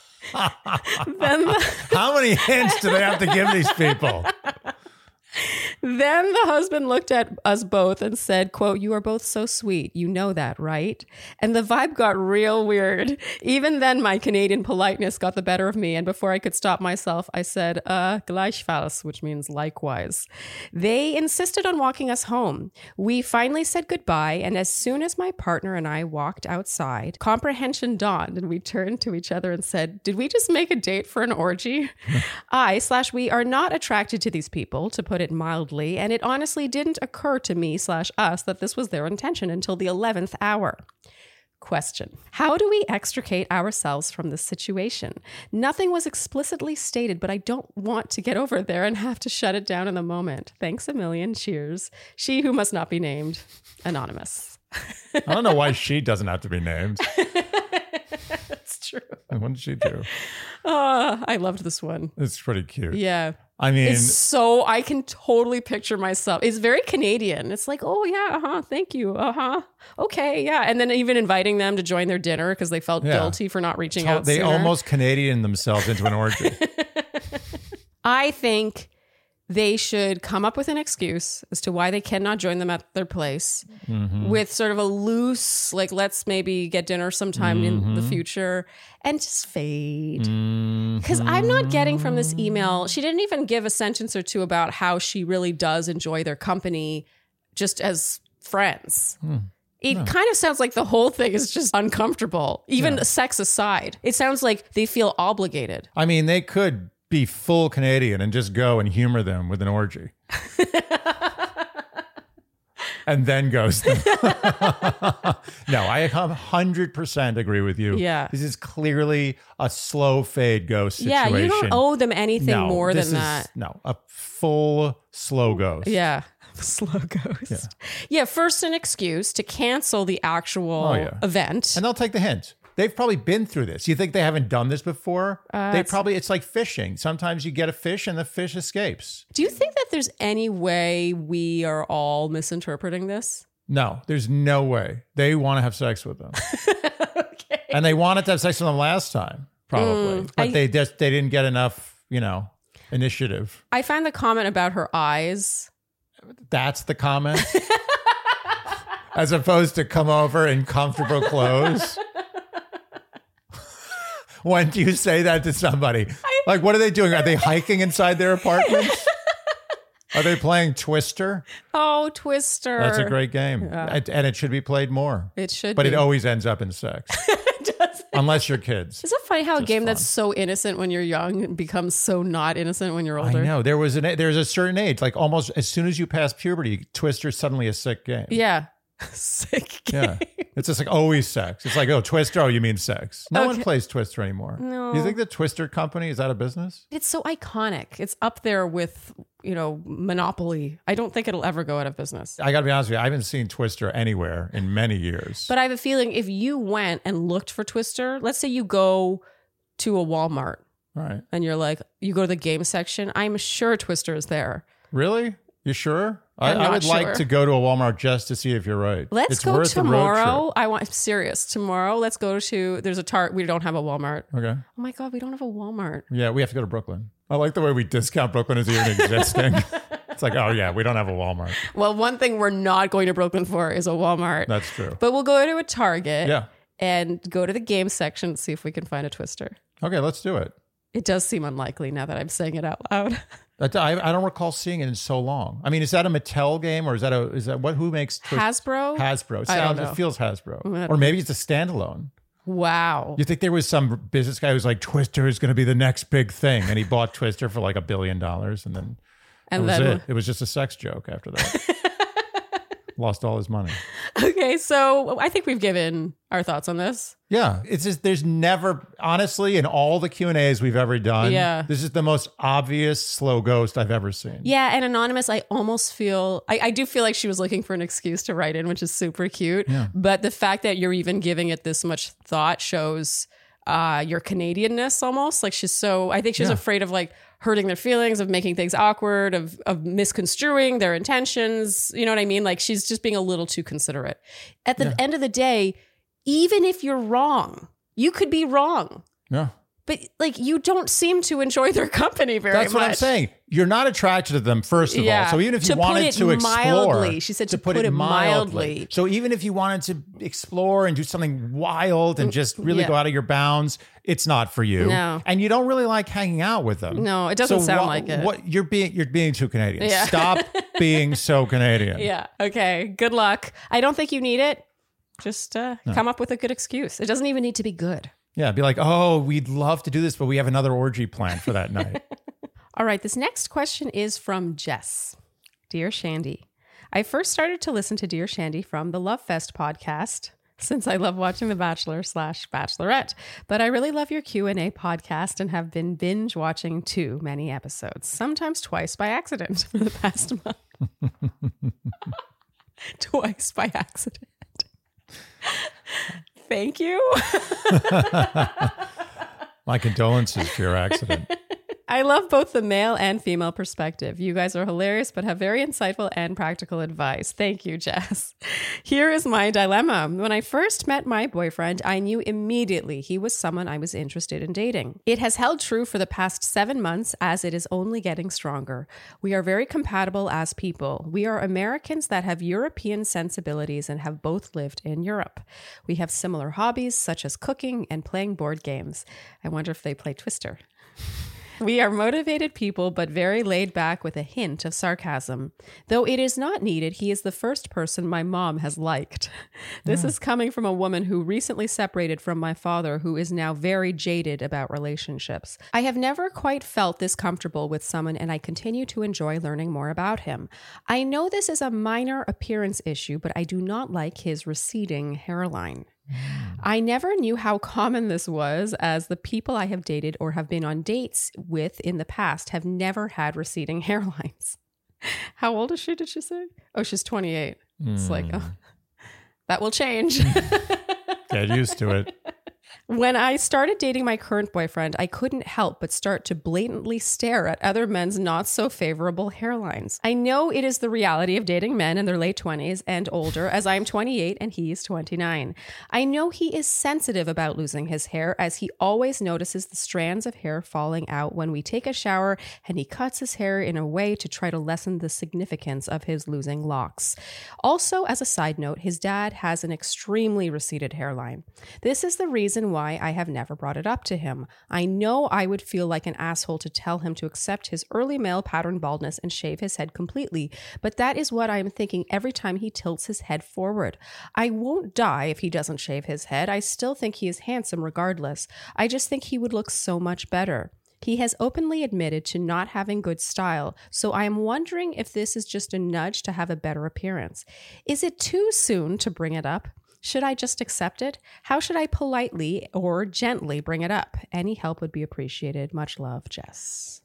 then the, How many hints do they have to give these people? Then the husband looked at us both and said, quote, "You are both so sweet. You know that, right?" And the vibe got real weird. Even then, my Canadian politeness got the better of me. And before I could stop myself, I said, uh, gleichfalls, which means likewise. They insisted on walking us home. We finally said goodbye. And as soon as my partner and I walked outside, comprehension dawned and we turned to each other and said, did we just make a date for an orgy? I slash we are not attracted to these people, to put it mildly, and it honestly didn't occur to me slash us that this was their intention until the eleventh hour. Question. How do we extricate ourselves from this situation? Nothing was explicitly stated, but I don't want to get over there and have to shut it down in the moment. Thanks a million. Cheers. She who must not be named. Anonymous. I don't know why she doesn't have to be named. That's true. What did she do? Oh, I loved this one. It's pretty cute. Yeah. I mean, it's so, I can totally picture myself. It's very Canadian. It's like, oh yeah, uh-huh, thank you, uh-huh, okay, yeah. And then even inviting them to join their dinner because they felt Yeah. guilty for not reaching to- out they sooner. almost Canadian themselves into an orgy. I think they should come up with an excuse as to why they cannot join them at their place Mm-hmm. with sort of a loose, like, let's maybe get dinner sometime in Mm-hmm. the future and just fade. Because I'm not getting from this email, she didn't even give a sentence or two about how she really does enjoy their company just as friends. Hmm. It kind of sounds like the whole thing is just uncomfortable, even Yeah. sex aside. It sounds like they feel obligated. I mean, they could be full Canadian and just go and humor them with an orgy. And then ghost them. No, I one hundred percent agree with you. Yeah. This is clearly a slow fade ghost Yeah, situation. you don't owe them anything No, more this than is- that. No, a full slow ghost. Yeah. Slow ghost. Yeah. yeah, first an excuse to cancel the actual Oh, yeah. event. And they'll take the hint. They've probably been through this. You think they haven't done this before? Uh, they probably, it's like fishing. Sometimes you get a fish and the fish escapes. Do you think that there's any way we are all misinterpreting this? No, there's no way. They want to have sex with them. Okay. And they wanted to have sex with them last time, probably. Mm, but I- they just, they didn't get enough, you know, initiative. I find the comment about her eyes. That's the comment. As opposed to come over in comfortable clothes. When do you say that to somebody? Like, what are they doing? Are they hiking inside their apartments? Are they playing Twister? Oh, Twister. That's a great game. And and it should be played more. It should But be. it always ends up in sex. Does it? Unless you're kids. Isn't it funny how a Just game fun. that's so innocent when you're young becomes so not innocent when you're older? I know. There was an there's a certain age, like almost as soon as you pass puberty, Twister's suddenly a sick game. Yeah. Sick game. Yeah. It's just like always sex. It's like, oh, Twister, oh, you mean sex. No one Okay. plays Twister anymore. No. You think the Twister company is out of business? It's so iconic. It's up there with, you know, Monopoly. I don't think it'll ever go out of business. I got to be honest with you, I haven't seen Twister anywhere in many years. But I have a feeling if you went and looked for Twister, let's say you go to a Walmart All right. and you're like, you go to the game section, I'm sure Twister is there. Really? You sure? I, I'm I not would sure. like to go to a Walmart just to see if you're right. Let's It's go worth the road tomorrow. I want, I'm serious. Tomorrow, let's go to, there's a Tart. We don't have a Walmart. trip. Okay. Oh my God, we don't have a Walmart. Yeah, we have to go to Brooklyn. I like the way we discount Brooklyn as even existing. It's like, oh yeah, we don't have a Walmart. Well, one thing we're not going to Brooklyn for is a Walmart. That's true. But we'll go to a Target Yeah. and go to the game section and see if we can find a Twister. Okay, let's do it. It does seem unlikely now that I'm saying it out loud. That- I, I don't recall seeing it in so long. I mean, is that a Mattel game or is that a is that what who makes Twist- Hasbro? Hasbro? It I don't sounds know. it feels Hasbro, gonna- or maybe it's a standalone. Wow. You think there was some business guy who's like Twister is going to be the next big thing, and he bought Twister for like a billion dollars, and then And that was then, it. It was just a sex joke after that. Lost all his money. okay, so I think we've given our thoughts on this. Yeah, it's just there's never honestly in all the Q and A's we've ever done. Yeah. This is the most obvious slow ghost I've ever seen. Yeah, and Anonymous, I almost feel, I, I do feel like she was looking for an excuse to write in, which is super cute. Yeah. But the fact that you're even giving it this much thought shows uh, your Canadianness almost. Like she's so, I think she's Yeah. afraid of like hurting their feelings, of making things awkward, of of misconstruing their intentions. You know what I mean? Like she's just being a little too considerate. At the Yeah. end of the day, even if you're wrong, you could be wrong. Yeah. But like, you don't seem to enjoy their company very much. That's what I'm saying. You're not attracted to them, first of Yeah. all. So even if To you put wanted it to explore, mildly. She said to put it mildly. So even if you wanted to explore and do something wild and just really Yeah. go out of your bounds, it's not for you. No. And you don't really like hanging out with them. No, it doesn't So sound what- like it. What you're being you're being too Canadian. Yeah. Stop being so Canadian. Yeah. Okay. Good luck. I don't think you need it. Just uh, come up with a good excuse. It doesn't even need to be good. Yeah, be like, oh, we'd love to do this, but we have another orgy planned for that night. All right. This next question is from Jess. Dear Shandy, I first started to listen to Dear Shandy from the Love Fest podcast, since I love watching The Bachelor slash Bachelorette. But I really love your Q and A podcast and have been binge watching too many episodes, sometimes twice by accident for the past month. Twice by accident. Thank you. My condolences for your accident. I love both the male and female perspective. You guys are hilarious, but have very insightful and practical advice. Thank you, Jess. Here is my dilemma. When I first met my boyfriend, I knew immediately he was someone I was interested in dating. It has held true for the past seven months as it is only getting stronger. We are very compatible as people. We are Americans that have European sensibilities and have both lived in Europe. We have similar hobbies such as cooking and playing board games. I wonder if they play Twister. We are motivated people, but very laid back with a hint of sarcasm. Though it is not needed, he is the first person my mom has liked. This yeah. is coming from a woman who recently separated from my father, who is now very jaded about relationships. I have never quite felt this comfortable with someone, and I continue to enjoy learning more about him. I know this is a minor appearance issue, but I do not like his receding hairline. I never knew how common this was, as the people I have dated or have been on dates with in the past have never had receding hairlines. How old is she, did she say? Oh, she's twenty-eight. Mm. It's like, oh, that will change. Get used to it. When I started dating my current boyfriend, I couldn't help but start to blatantly stare at other men's not so favorable hairlines. I know it is the reality of dating men in their late twenties and older, as I am twenty-eight and he is twenty-nine. I know he is sensitive about losing his hair, as he always notices the strands of hair falling out when we take a shower, and he cuts his hair in a way to try to lessen the significance of his losing locks. Also, as a side note, his dad has an extremely receded hairline. This is the reason why I have never brought it up to him. I know I would feel like an asshole to tell him to accept his early male pattern baldness and shave his head completely, but that is what I am thinking every time he tilts his head forward. I won't die if he doesn't shave his head. I still think he is handsome regardless. I just think he would look so much better. He has openly admitted to not having good style, so I am wondering if this is just a nudge to have a better appearance. Is it too soon to bring it up? Should I just accept it? How should I politely or gently bring it up? Any help would be appreciated. Much love, Jess.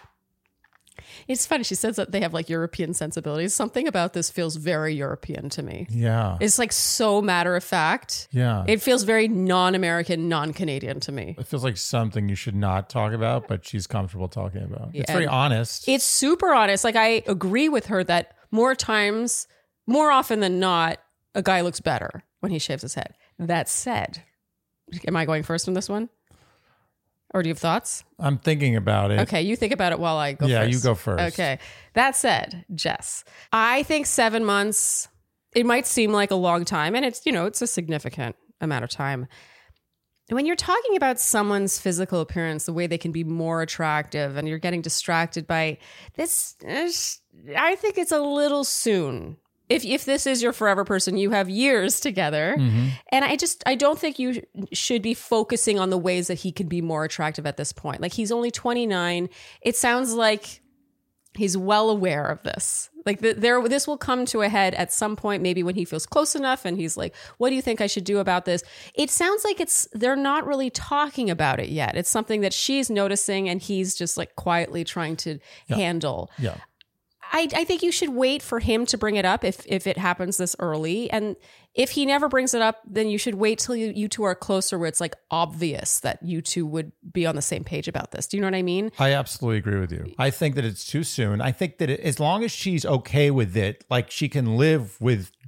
It's funny. She says that they have like European sensibilities. Something about this feels very European to me. Yeah. It's like so matter of fact. Yeah. It feels very non-American, non-Canadian to me. It feels like something you should not talk about, but she's comfortable talking about. It's Yeah. very honest. It's super honest. Like, I agree with her that more times, more often than not, a guy looks better when he shaves his head. That said, am I going first on this one? Or do you have thoughts? I'm thinking about it. Okay, you think about it while I go yeah, first. Yeah, you go first. Okay. That said, Jess, I think seven months, it might seem like a long time, and it's, you know, it's a significant amount of time. When you're talking about someone's physical appearance, the way they can be more attractive, and you're getting distracted by this, I think it's a little soon. If if this is your forever person, you have years together. Mm-hmm. And I just, I don't think you should be focusing on the ways that he could be more attractive at this point. Like, he's only twenty-nine. It sounds like he's well aware of this. Like, the, there, this will come to a head at some point, maybe when he feels close enough and he's like, what do you think I should do about this? It sounds like it's, they're not really talking about it yet. It's something that she's noticing and he's just like quietly trying to yeah. handle. Yeah. I, I think you should wait for him to bring it up if if it happens this early. And if he never brings it up, then you should wait till you, you two are closer, where it's like obvious that you two would be on the same page about this. Do you know what I mean? I absolutely agree with you. I think that it's too soon. I think that it, as long as she's okay with it, like she can live with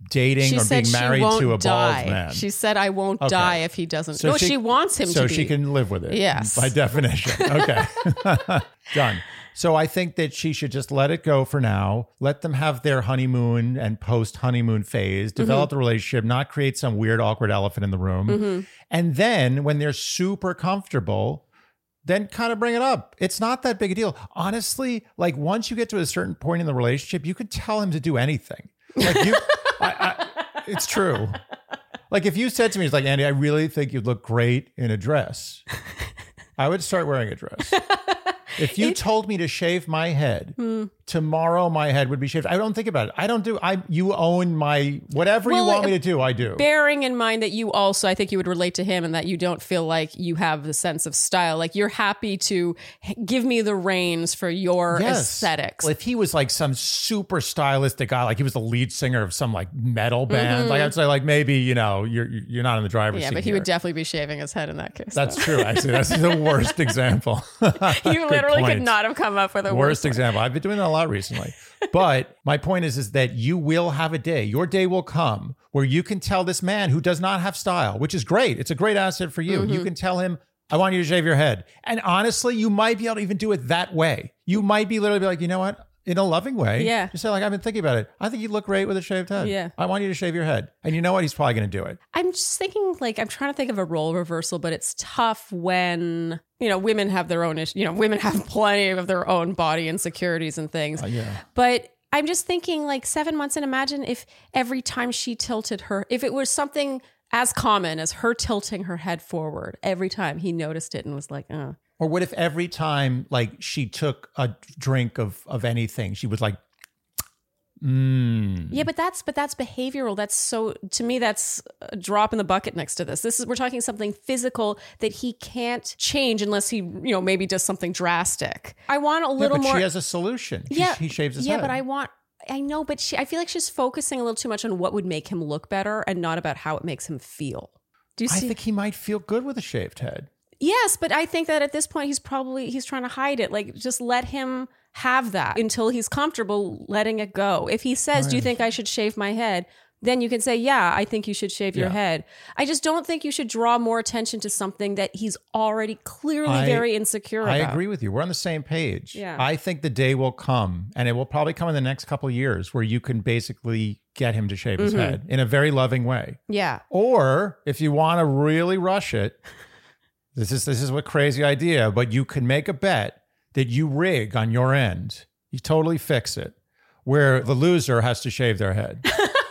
dating She or said being she married won't to a die. bald man. She said, I won't Okay. die if he doesn't. So no, she, wants him so to be. So she can live with it. Yes. By definition. Okay. Done. So I think that she should just let it go for now. Let them have their honeymoon and post honeymoon phase, develop Mm-hmm. the relationship, not create some weird, awkward elephant in the room. Mm-hmm. And then when they're super comfortable, then kind of bring it up. It's not that big a deal. Honestly, like once you get to a certain point in the relationship, you could tell him to do anything. Like you, I, I, it's true. Like if you said to me, it's like, Andy, I really think you'd look great in a dress. I would start wearing a dress. If you told me to shave my head, Hmm. tomorrow my head would be shaved. I don't think about it. I don't do, I, you own my, whatever Well, you want me to do, I do. Bearing in mind that you also, I think you would relate to him and that you don't feel like you have the sense of style. Like you're happy to h- give me the reins for your Yes. aesthetics. Well, if he was like some super stylistic guy, like he was the lead singer of some like metal band, like I'd say like maybe, you know, you're you're not in the driver's Mm-hmm. yeah, seat but he here. would definitely be shaving his head in that case. That's true. Actually, that's the worst example. You literally point. could not have come up with a Worst worse one. example. I've been doing that a lot recently. But my point is, is that you will have a day. Your day will come where you can tell this man who does not have style, which is great. It's a great asset for you. Mm-hmm. You can tell him, I want you to shave your head. And honestly, you might be able to even do it that way. You might be literally be like, you know what? In a loving way. Yeah. Just say like, I've been thinking about it. I think you look great with a shaved head. Yeah. I want you to shave your head. And you know what? He's probably going to do it. I'm just thinking, like, I'm trying to think of a role reversal, but it's tough when, you know, women have their own issues. You know, women have plenty of their own body insecurities and things. Uh, yeah. But I'm just thinking, like, seven months in, imagine if every time she tilted her, if it was something as common as her tilting her head forward, every time he noticed it and was like, oh. Or what if every time like she took a drink of, of anything, she was like, mm. Yeah, but that's but that's behavioral. That's so to me that's a drop in the bucket next to this. This is we're talking something physical that he can't change unless he, you know, maybe does something drastic. I want a Yeah, little but more she has a solution. She- Yeah, he shaves his yeah, head. but I want I know, but she I feel like she's focusing a little too much on what would make him look better and not about how it makes him feel. Do you I see? think he might feel good with a shaved head. Yes, but I think that at this point he's probably he's trying to hide it. Like just let him have that until he's comfortable letting it go. If he says, "Do you think I should shave my head?" then you can say, "Yeah, I think you should shave your Yeah. head." I just don't think you should draw more attention to something that he's already clearly I- very insecure I about. agree with you. We're on the same page. Yeah. I think the day will come, and it will probably come in the next couple of years, where you can basically get him to shave his Mm-hmm. head in a very loving way. Yeah. Or if you want to really rush it, this is this is a crazy idea, but you can make a bet that you rig on your end. You totally fix it, where the loser has to shave their head.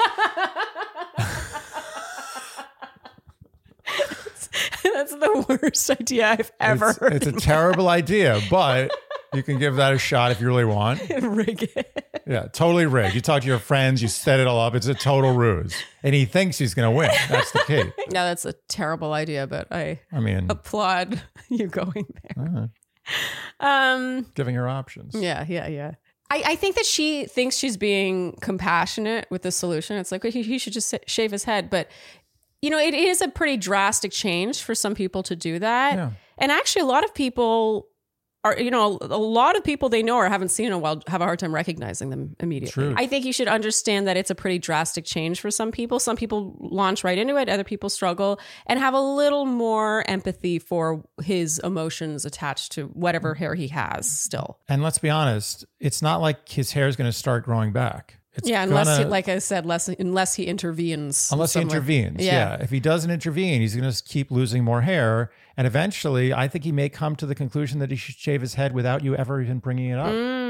That's the worst idea I've ever It's, heard. it's a terrible idea, but you can give that a shot if you really want. Rig it. Yeah, totally rigged. You talk to your friends, you set it all up. It's a total ruse. And he thinks he's going to win. That's the key. No, that's a terrible idea, but I I mean, applaud you going there. uh, Um giving her options. Yeah, yeah, yeah. I, I think that she thinks she's being compassionate with the solution. It's like, well, he, he should just sa- shave his head. But, you know, it is a pretty drastic change for some people to do that. Yeah. And actually, a lot of people are, you know, a lot of people they know or haven't seen in a while have a hard time recognizing them immediately. True. I think you should understand that it's a pretty drastic change for some people. Some people launch right into it. Other people struggle and have a little more empathy for his emotions attached to whatever hair he has still. And let's be honest, it's not like his hair is going to start growing back. It's Yeah, unless gonna, he, like I said, less unless he intervenes. unless he somewhere. intervenes. Yeah. Yeah. If he doesn't intervene, he's going to keep losing more hair. And eventually, I think he may come to the conclusion that he should shave his head without you ever even bringing it up.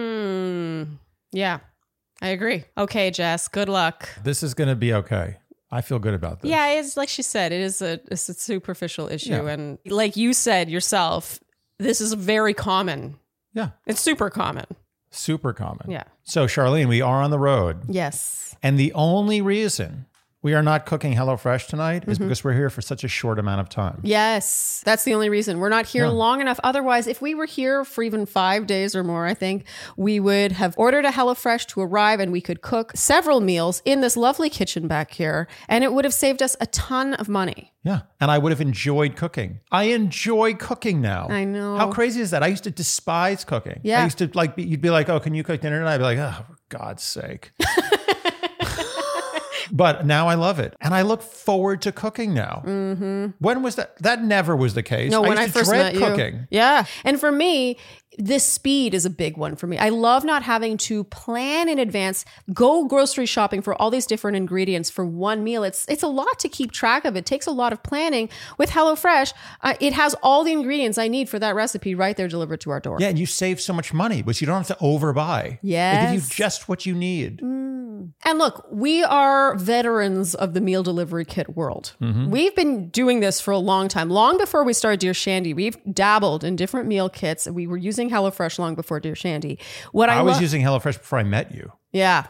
Mm, yeah, I agree. Okay, Jess, good luck. This is going to be okay. I feel good about this. Yeah, it's like she said, it is a it's a superficial issue, Yeah. and like you said yourself, this is very common. Yeah. It's super common. Super common. Yeah. So, Charlene, we are on the road. Yes. And the only reason we are not cooking HelloFresh tonight is Mm-hmm. because we're here for such a short amount of time. Yes, that's the only reason. We're not here Yeah. long enough. Otherwise, if we were here for even five days or more, I think we would have ordered a HelloFresh to arrive and we could cook several meals in this lovely kitchen back here. And it would have saved us a ton of money. Yeah. And I would have enjoyed cooking. I enjoy cooking now. I know. How crazy is that? I used to despise cooking. Yeah. I used to like, be, you'd be like, oh, can you cook dinner tonight? I'd be like, oh, for God's sake. But now I love it. And I look forward to cooking now. Mm-hmm. When was that? That never was the case. No, I when used I to first dread met you. cooking. Yeah. And for me, this speed is a big one for me. I love not having to plan in advance, go grocery shopping for all these different ingredients for one meal. It's it's a lot to keep track of. It takes a lot of planning. With HelloFresh, uh, it has all the ingredients I need for that recipe right there delivered to our door. Yeah, and you save so much money because you don't have to overbuy. Yes. They give you just what you need. And look, we are veterans of the meal delivery kit world. Mm-hmm. We've been doing this for a long time. Long before we started Dear Shandy, we've dabbled in different meal kits. We were using HelloFresh long before Dear Shandy. What I, I was lo- using HelloFresh before I met you. Yeah.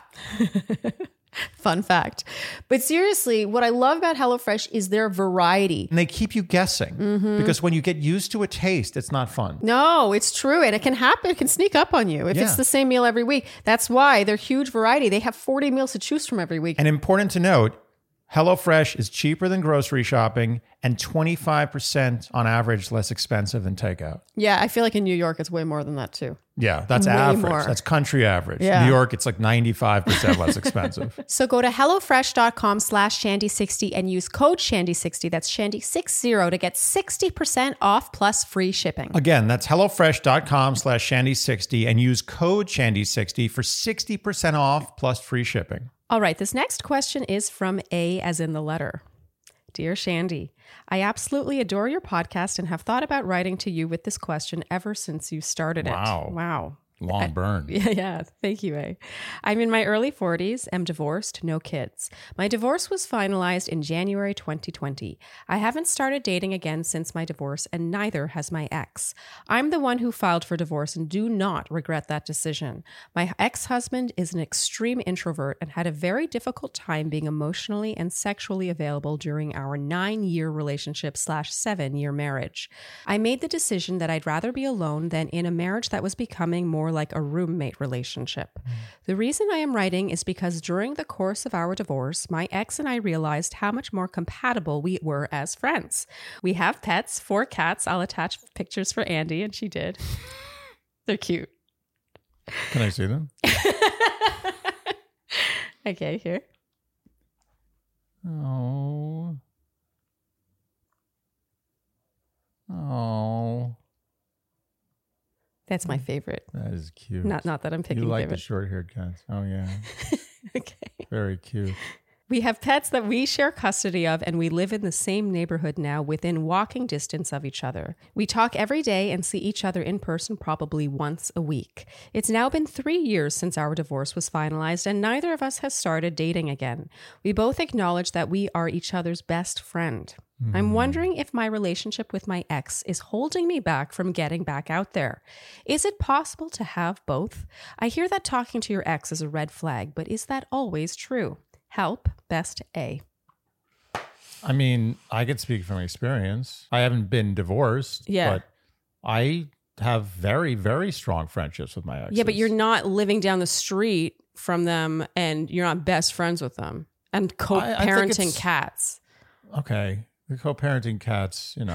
Fun fact. But seriously, what I love about HelloFresh is their variety. And they keep you guessing Mm-hmm. because when you get used to a taste, it's not fun. No, it's true. And it can happen. It can sneak up on you if Yeah. it's the same meal every week. That's why they're huge variety. They have forty meals to choose from every week. And important to note, HelloFresh is cheaper than grocery shopping and twenty-five percent on average less expensive than takeout. Yeah, I feel like in New York, it's way more than that too. Yeah, that's Way average. more. That's country average. Yeah. New York, it's like ninety-five percent less expensive. So go to HelloFresh.com slash Shandy sixty and use code Shandy sixty. That's Shandy sixty to get sixty percent off plus free shipping. Again, that's HelloFresh.com slash Shandy60 and use code Shandy sixty for sixty percent off plus free shipping. All right, this next question is from A as in the letter. Dear Shandy, I absolutely adore your podcast and have thought about writing to you with this question ever since you started Wow. it. Wow. Long burn. Yeah, yeah. Thank you, A. I'm in my early forties, am divorced, no kids. My divorce was finalized in January twenty twenty. I haven't started dating again since my divorce, and neither has my ex. I'm the one who filed for divorce and do not regret that decision. My ex-husband is an extreme introvert and had a very difficult time being emotionally and sexually available during our nine-year relationship slash seven-year marriage. I made the decision that I'd rather be alone than in a marriage that was becoming more like a roommate relationship. Mm. The reason I am writing is because during the course of our divorce, my ex and I realized how much more compatible we were as friends. We have pets, four cats. I'll attach pictures for Andy, and she did. They're cute. Can I see them? Okay, here. Oh. Oh. That's my favorite. That is cute. Not not that I'm picking You like favorite. the short-haired cats. Oh, yeah. Okay. Very cute. We have pets that we share custody of, and we live in the same neighborhood now within walking distance of each other. We talk every day and see each other in person probably once a week. It's now been three years since our divorce was finalized, and neither of us has started dating again. We both acknowledge that we are each other's best friend. Mm. I'm wondering if my relationship with my ex is holding me back from getting back out there. Is it possible to have both? I hear that talking to your ex is a red flag, but is that always true? Help, best A. I mean, I could speak from experience. I haven't been divorced, Yeah. but I have very, very strong friendships with my exes. Yeah, but you're not living down the street from them and you're not best friends with them and I- I think co-parenting it's- cats. Okay. The co-parenting cats, you know.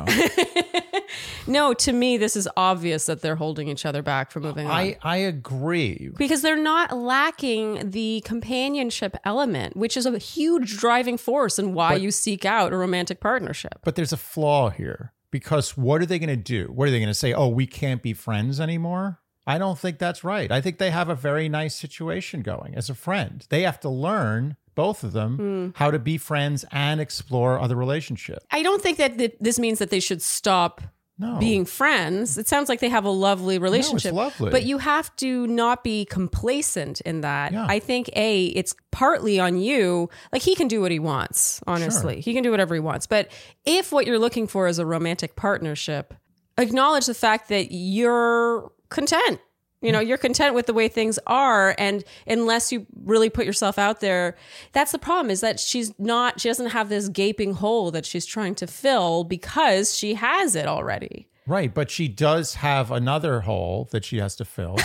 No, to me, this is obvious that they're holding each other back from moving on. I, I agree. Because they're not lacking the companionship element, which is a huge driving force in why But- you seek out a romantic partnership. But there's a flaw here because what are they going to do? What are they going to say? Oh, we can't be friends anymore? I don't think that's right. I think they have a very nice situation going as a friend. They have to learn, both of them, Mm. how to be friends and explore other relationships. I don't think that th- this means that they should stop No. being friends. It sounds like they have a lovely relationship. lovely. But you have to not be complacent in that. Yeah. I think, A, it's partly on you. Like, he can do what he wants, honestly. Sure. He can do whatever he wants. But if what you're looking for is a romantic partnership, acknowledge the fact that you're content. You know, you're content with the way things are. And unless you really put yourself out there, that's the problem, is that she's not, she doesn't have this gaping hole that she's trying to fill because she has it already. Right, but she does have another hole that she has to fill.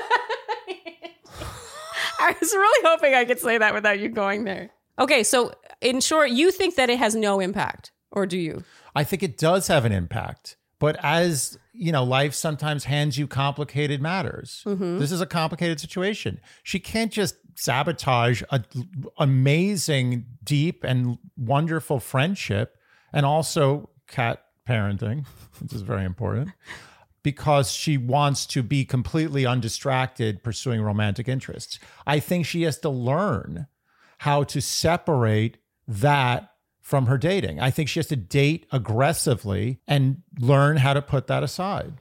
I was really hoping I could say that without you going there. Okay, so in short, you think that it has no impact, or do you? I think it does have an impact, But as you know, life sometimes hands you complicated matters. Mm-hmm. This is a complicated situation. She can't just sabotage an amazing, deep, and wonderful friendship, and also cat parenting, which is very important, because she wants to be completely undistracted pursuing romantic interests. I think she has to learn how to separate that from her dating. I think she has to date aggressively and learn how to put that aside.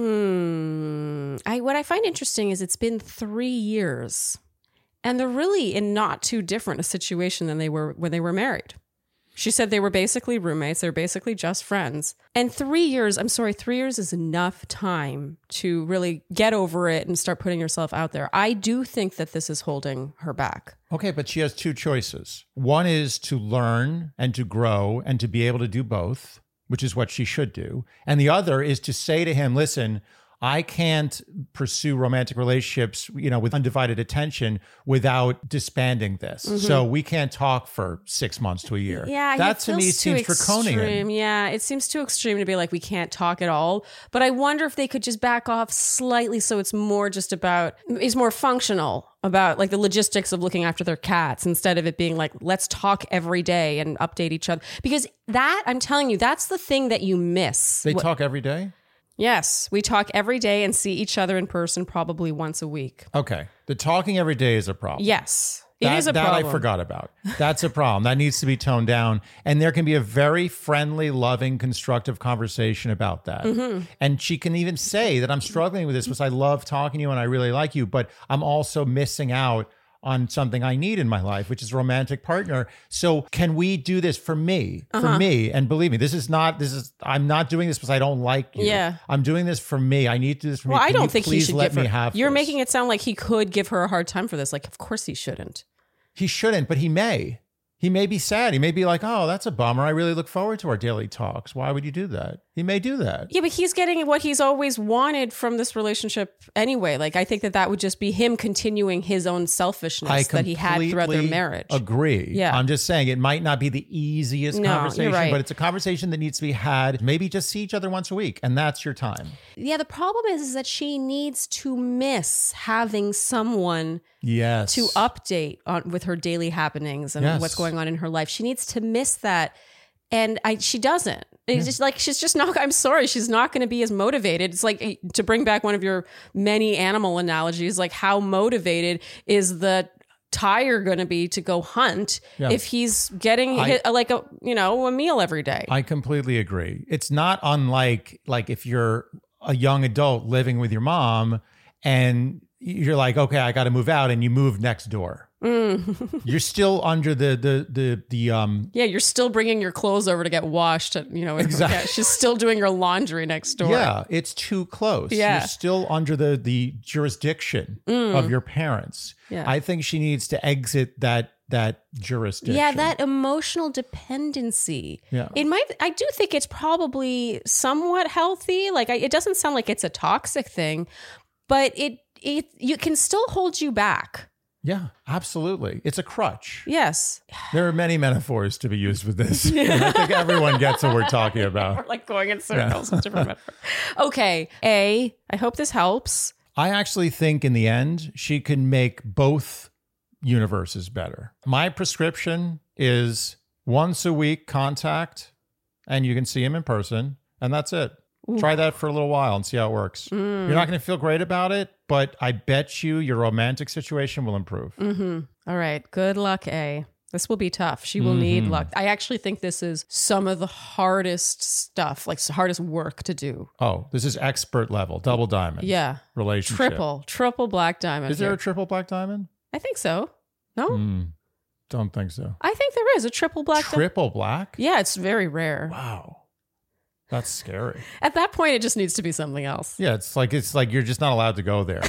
Hmm. I what I find interesting is it's been three years, and they're really in not too different a situation than they were when they were married. She said they were basically roommates. They're basically just friends. And three years, I'm sorry, three years is enough time to really get over it and start putting yourself out there. I do think that this is holding her back. Okay, but she has two choices. One is to learn and to grow and to be able to do both, which is what she should do. And the other is to say to him, listen, I can't pursue romantic relationships, you know, with undivided attention without disbanding this. Mm-hmm. So we can't talk for six months to a year. Yeah, that to me seems draconian. Extreme. Yeah, it seems too extreme to be like, we can't talk at all. But I wonder if they could just back off slightly so it's more just about, it's more functional about like the logistics of looking after their cats instead of it being like, let's talk every day and update each other. Because that, I'm telling you, that's the thing that you miss. They what, talk every day? Yes, we talk every day and see each other in person probably once a week. Okay. The talking every day is a problem. Yes. It that, is a that problem. I forgot about. That's a problem. That needs to be toned down. And there can be a very friendly, loving, constructive conversation about that. Mm-hmm. And she can even say that I'm struggling with this because I love talking to you and I really like you, but I'm also missing out on something I need in my life, which is a romantic partner. So can we do this for me, for uh-huh. me? And believe me, this is not, this is, I'm not doing this because I don't like you. Yeah. I'm doing this for me. I need to do this for well, me. Well, I don't you think please he should let give her, me have You're this? making it sound like he could give her a hard time for this. Like, of course he shouldn't. He shouldn't, but he may. He may be sad. He may be like, oh, that's a bummer. I really look forward to our daily talks. Why would you do that? He may do that. Yeah, but he's getting what he's always wanted from this relationship anyway. Like, I think that that would just be him continuing his own selfishness that he had throughout their marriage. Agree. Yeah. I'm just saying it might not be the easiest no, conversation, you're right. but it's a conversation that needs to be had. Maybe just see each other once a week, and that's your time. Yeah, the problem is, is that she needs to miss having someone yes. to update on with her daily happenings and yes. what's going on in her life. She needs to miss that. And I, she doesn't. It's yeah. just like, she's just not, I'm sorry, she's not going to be as motivated. It's like, to bring back one of your many animal analogies, like how motivated is the tiger going to be to go hunt yeah. if he's getting I, hit, like a, you know, a meal every day? I completely agree. It's not unlike, like if you're a young adult living with your mom and you're like, okay, I got to move out, and you move next door. Mm. You're still under the the the the um. Yeah, you're still bringing your clothes over to get washed. You know, exactly. Yeah, she's still doing your laundry next door. Yeah, it's too close. Yeah. You're still under the the jurisdiction mm. of your parents. Yeah. I think she needs to exit that that jurisdiction. Yeah, that emotional dependency. Yeah. It might, I do think it's probably somewhat healthy. Like, I, it doesn't sound like it's a toxic thing, but it it you can still hold you back. Yeah, absolutely. It's a crutch. Yes. There are many metaphors to be used with this. I think everyone gets what we're talking about. We're like going in circles with different metaphors. Okay. A, I hope this helps. I actually think in the end, she can make both universes better. My prescription is once a week contact, and you can see him in person, and that's it. Ooh. Try that for a little while and see how it works. Mm. You're not going to feel great about it, but I bet you your romantic situation will improve. Mm-hmm. All right. Good luck, A. This will be tough. She will mm-hmm. need luck. I actually think this is some of the hardest stuff, like hardest work to do. Oh, this is expert level, double diamond. Yeah. Relationship. Triple, triple black diamond. Is there here. a triple black diamond? I think so. No? Mm, don't think so. I think there is a triple black diamond. Triple black? Yeah, it's very rare. Wow. That's scary. At that point, it just needs to be something else. Yeah, it's like it's like you're just not allowed to go there.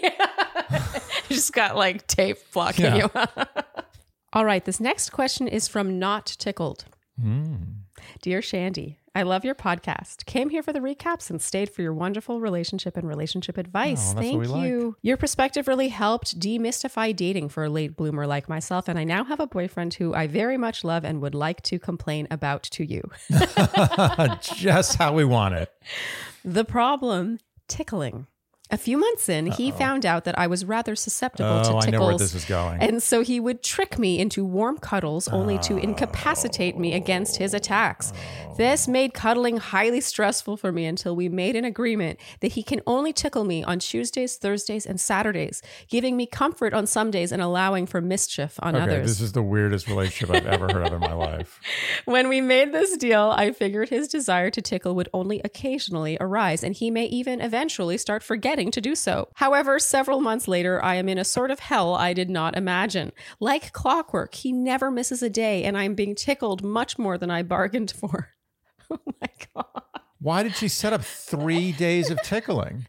Yeah. You just got like tape blocking yeah. you. All right, this next question is from Not Tickled. Mm. Dear Shandy, I love your podcast. Came here for the recaps and stayed for your wonderful relationship and relationship advice. Oh, that's Thank what we you. like. Your perspective really helped demystify dating for a late bloomer like myself, and I now have a boyfriend who I very much love and would like to complain about to you. Just how we want it. The problem, tickling. A few months in, Uh-oh. he found out that I was rather susceptible oh, to tickles. I know where this is going. And so he would trick me into warm cuddles only oh. to incapacitate me against his attacks. Oh. This made cuddling highly stressful for me until we made an agreement that he can only tickle me on Tuesdays, Thursdays, and Saturdays, giving me comfort on some days and allowing for mischief on okay, others. This is the weirdest relationship I've ever heard of in my life. When we made this deal, I figured his desire to tickle would only occasionally arise, and he may even eventually start forgetting to do so. However, several months later, I am in a sort of hell I did not imagine. Like clockwork, he never misses a day, and I'm being tickled much more than I bargained for. Oh my God. Why did she set up three days of tickling?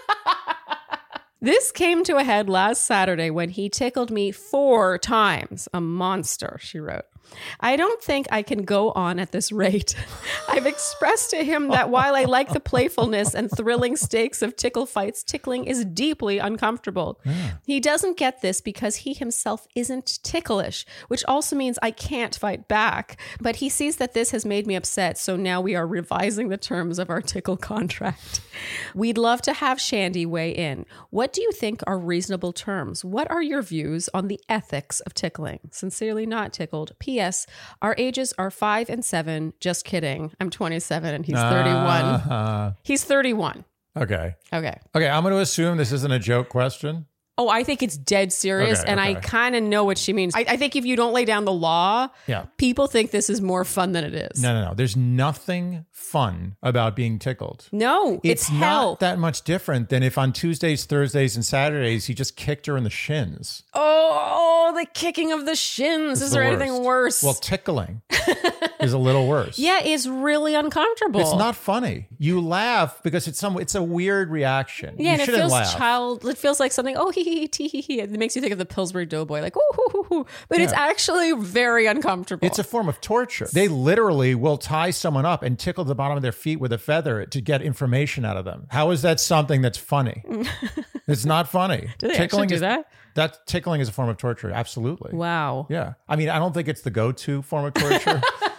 This came to a head last Saturday when he tickled me four times. A monster, she wrote. I don't think I can go on at this rate. I've expressed to him that while I like the playfulness and thrilling stakes of tickle fights, tickling is deeply uncomfortable. Yeah. He doesn't get this because he himself isn't ticklish, which also means I can't fight back. But he sees that this has made me upset, so now we are revising the terms of our tickle contract. We'd love to have Shandy weigh in. What do you think are reasonable terms? What are your views on the ethics of tickling? Sincerely not tickled. P S. Our ages are five and seven. Just kidding. I'm twenty-seven and he's thirty-one. Uh-huh. He's thirty-one. Okay. Okay. Okay. I'm going to assume this isn't a joke question. Oh, I think it's dead serious, Okay, and okay. I kind of know what she means. I, I think if you don't lay down the law, Yeah. people think this is more fun than it is. No, no, no. There's nothing fun about being tickled. No, it's, It's hell. not that much different than if on Tuesdays, Thursdays, and Saturdays he just kicked her in the shins. Oh, the kicking of the shins. It's Is the there worst. anything worse? Well, tickling is a little worse. Yeah, it's really uncomfortable. It's not funny. You laugh because it's some. It's a weird reaction. Yeah, you and it shouldn't feels laugh. child. It feels like something. Oh, hee hee tee hee hee. It makes you think of the Pillsbury Doughboy, like ooh hoo hoo hoo. But it's Yeah. actually very uncomfortable. It's a form of torture. They literally will tie someone up and tickle the bottom of their feet with a feather to get information out of them. How is that something that's funny? It's not funny. Do they tickling actually do is, that? That tickling is a form of torture. Absolutely. Wow. Yeah. I mean, I don't think it's the go-to form of torture.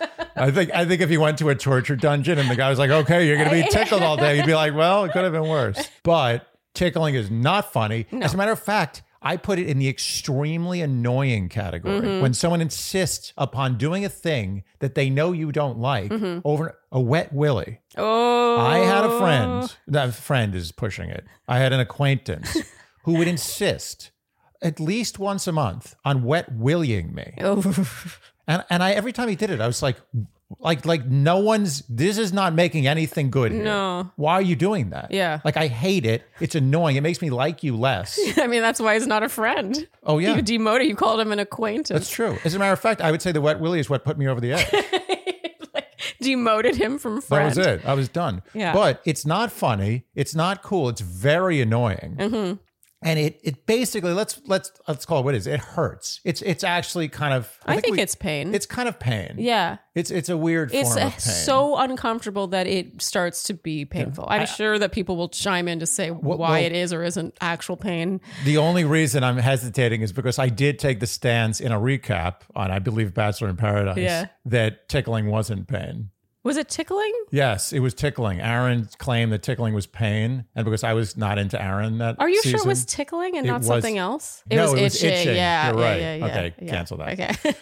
I think I think if you went to a torture dungeon and the guy was like, okay, you're going to be tickled all day, you'd be like, well, it could have been worse. But tickling is not funny. No. As a matter of fact, I put it in the extremely annoying category. Mm-hmm. When someone insists upon doing a thing that they know you don't like Mm-hmm. over a wet willy. Oh. I had a friend, that friend is pushing it. I had an acquaintance who would insist at least once a month on wet willying me. Oh. And and I every time he did it, I was like, like, like no one's, this is not making anything good here. No. Why are you doing that? Yeah. Like, I hate it. It's annoying. It makes me like you less. I mean, that's why he's not a friend. Oh, yeah. You demoted. You called him an acquaintance. That's true. As a matter of fact, I would say the wet willy is what put me over the edge. Like, demoted him from That friend. was it. I was done. Yeah. But it's not funny. It's not cool. It's very annoying. Mm-hmm. And it it basically let's let's let's call it what it is. It hurts. It's it's actually kind of. I think we- it's pain. It's kind of pain. Yeah. It's it's a weird It's form uh, of pain. so uncomfortable that it starts to be painful. I'm I- sure that people will chime in to say why well- it is or isn't actual pain. The only reason I'm hesitating is because I did take the stance in a recap on, I believe, Bachelor in Paradise, Yeah. that tickling wasn't pain. Was it tickling? Yes, it was tickling. Aaron claimed that tickling was pain, and because I was not into Aaron that Are you season, sure it was tickling and It not was- something else? It No, was it was itching. itching. Yeah, You're yeah, right. yeah, yeah, Okay, yeah. cancel that.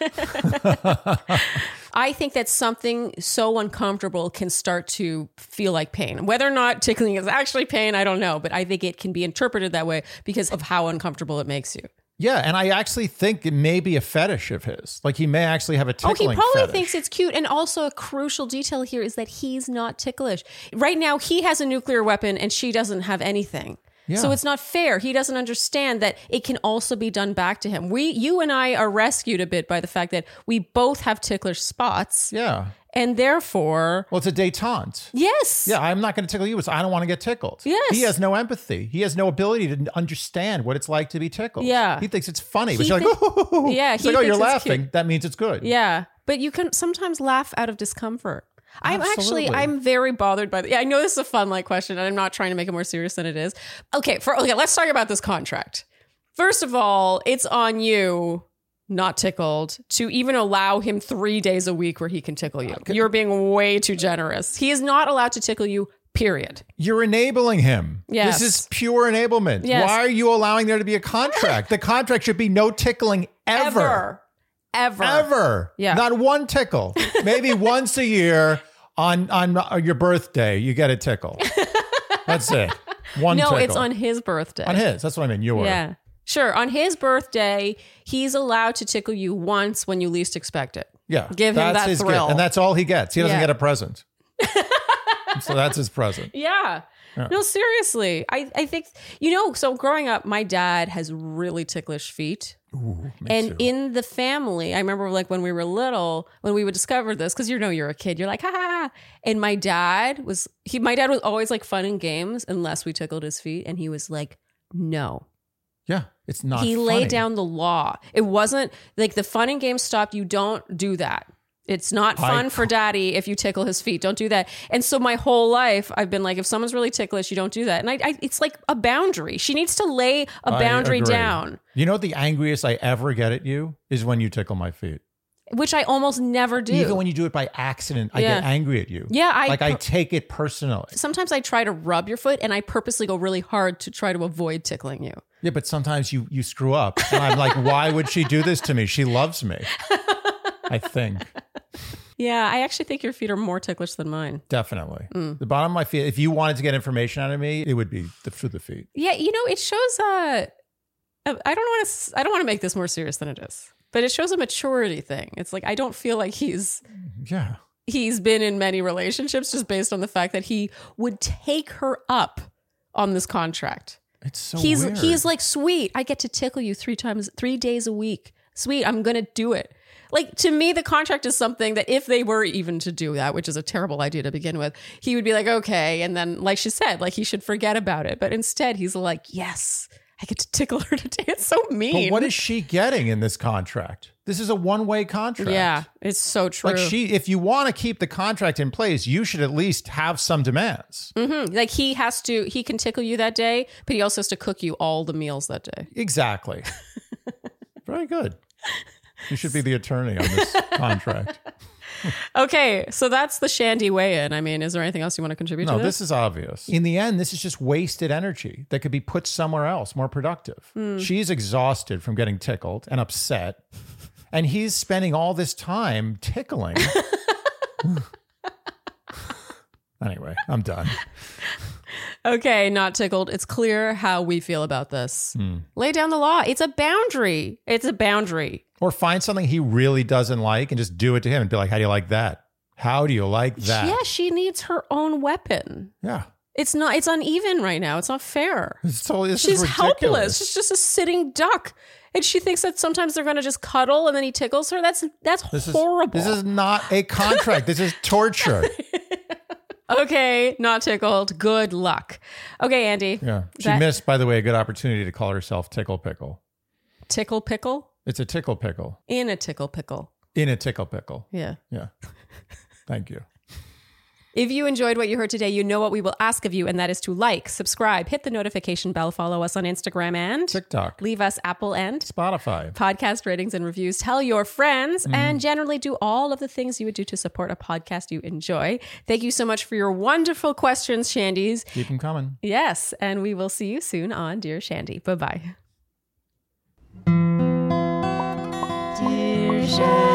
Okay. I think that something so uncomfortable can start to feel like pain. Whether or not tickling is actually pain, I don't know, but I think it can be interpreted that way because of how uncomfortable it makes you. Yeah, and I actually think it may be a fetish of his. Like, he may actually have a Oh, tickling he probably fetish. thinks it's cute. And also a crucial detail here is that he's not ticklish. Right now, he has a nuclear weapon and she doesn't have anything. Yeah. So it's not fair. He doesn't understand that it can also be done back to him. We, you and I are rescued a bit by the fact that we both have ticklish spots. Yeah. And therefore, Well, it's a détente. yes. Yeah, I'm not going to tickle you. It's I don't want to get tickled. Yes. He has no empathy. He has no ability to understand what it's like to be tickled. Yeah. He thinks it's funny. But He you're thi- like, oh, Yeah, it's he like, oh, you're thinks it's laughing. cute. That means it's good. Yeah. But you can sometimes laugh out of discomfort. I'm Absolutely. actually, I'm very bothered by the, yeah, I know this is a fun like question and I'm not trying to make it more serious than it is. Okay, for okay, let's talk about this contract. First of all, it's on you, not tickled, to even allow him three days a week where he can tickle you. You're being way too generous. He is not allowed to tickle you, period. You're enabling him. Yes. This is pure enablement. Yes. Why are you allowing there to be a contract? The contract should be no tickling ever. Ever. Ever. Ever. Yeah. Not one tickle. Maybe once a year on, on your birthday, you get a tickle. That's it. One no, tickle. it's on his birthday. On his. That's what I mean. Your. Yeah. Sure. On his birthday, he's allowed to tickle you once when you least expect it. Yeah. Give him that's that his thrill. gift. And that's all he gets. He doesn't Yeah. get a present. So that's his present. Yeah. Yeah. No, seriously. I, I think, you know, so growing up, my dad has really ticklish feet. Ooh, me And too. in the family, I remember like when we were little, when we would discover this, because you know you're a kid, you're like, ha ha ha. And my dad was, he, my dad was always like fun and games unless we tickled his feet. And he was like, no. Yeah. It's not He funny. laid down the law. It wasn't like the fun and games stopped. You don't do that. It's not fun I- for daddy if you tickle his feet. Don't do that. And so my whole life, I've been like, if someone's really ticklish, you don't do that. And I, I it's like a boundary. She needs to lay a I boundary agree. down, You know what the angriest I ever get at you is when you tickle my feet. which I almost never do. Even when you do it by accident, I Yeah. get angry at you. Yeah, I like I per- take it personally. Sometimes I try to rub your foot and I purposely go really hard to try to avoid tickling you. Yeah, but sometimes you you screw up, and I'm like, why would she do this to me? She loves me. I think Yeah, I actually think your feet are more ticklish than mine. definitely Mm. the bottom of my feet. If you wanted to get information out of me, it would be the, through the feet. Yeah, you know, it shows uh I don't want to I don't want to make this more serious than it is. But it shows a maturity thing. It's like I don't feel like he's Yeah, he's been in many relationships just based on the fact that he would take her up on this contract. it's so he's weird. he's like, sweet, I get to tickle you three times three days a week. Sweet, I'm gonna do it. Like, to me, the contract is something that if they were even to do that, which is a terrible idea to begin with, he would be like, okay. And then, like she said, like he should forget about it. But instead, he's like, yes, I get to tickle her today. It's so mean. But what is she getting in this contract? This is a one-way contract. Yeah, it's so true. Like she, if you want to keep the contract in place, you should at least have some demands. Mhm. Like he has to, he can tickle you that day, but he also has to cook you all the meals that day. Exactly. Very good. You should be the attorney on this contract. Okay, so that's the Shandy weigh-in. I mean, is there anything else you want to contribute No, to this is obvious. In the end, this is just wasted energy that could be put somewhere else, more productive. Hmm. She's exhausted from getting tickled and upset, and he's spending all this time tickling. Anyway, I'm done. Okay, not tickled. It's clear how we feel about this. Hmm. Lay down the law. It's a boundary. It's a boundary. Or find something he really doesn't like and just do it to him and be like, how do you like that? How do you like that? Yeah, she needs her own weapon. Yeah. It's not, it's uneven right now. It's not fair. It's totally, this She's is helpless. ridiculous. She's just a sitting duck. And she thinks that sometimes they're going to just cuddle and then he tickles her. That's that's This is, horrible. This is not a contract. This is torture. Okay, not tickled. Good luck. Okay, Andy. Yeah. She That- missed, by the way, a good opportunity to call herself Tickle Pickle. Tickle pickle It's a tickle pickle in a tickle pickle. in a tickle pickle. Yeah. Yeah. Thank you. If you enjoyed what you heard today, you know what we will ask of you, and that is to like, subscribe, hit the notification bell, follow us on Instagram, and TikTok, leave us Apple and Spotify. podcast ratings and reviews. Tell your friends, Mm-hmm. and generally do all of the things you would do to support a podcast you enjoy. Thank you so much for your wonderful questions, Shandies. Keep them coming. Yes, and we will see you soon on Dear Shandy. Bye-bye. Dear Shandy.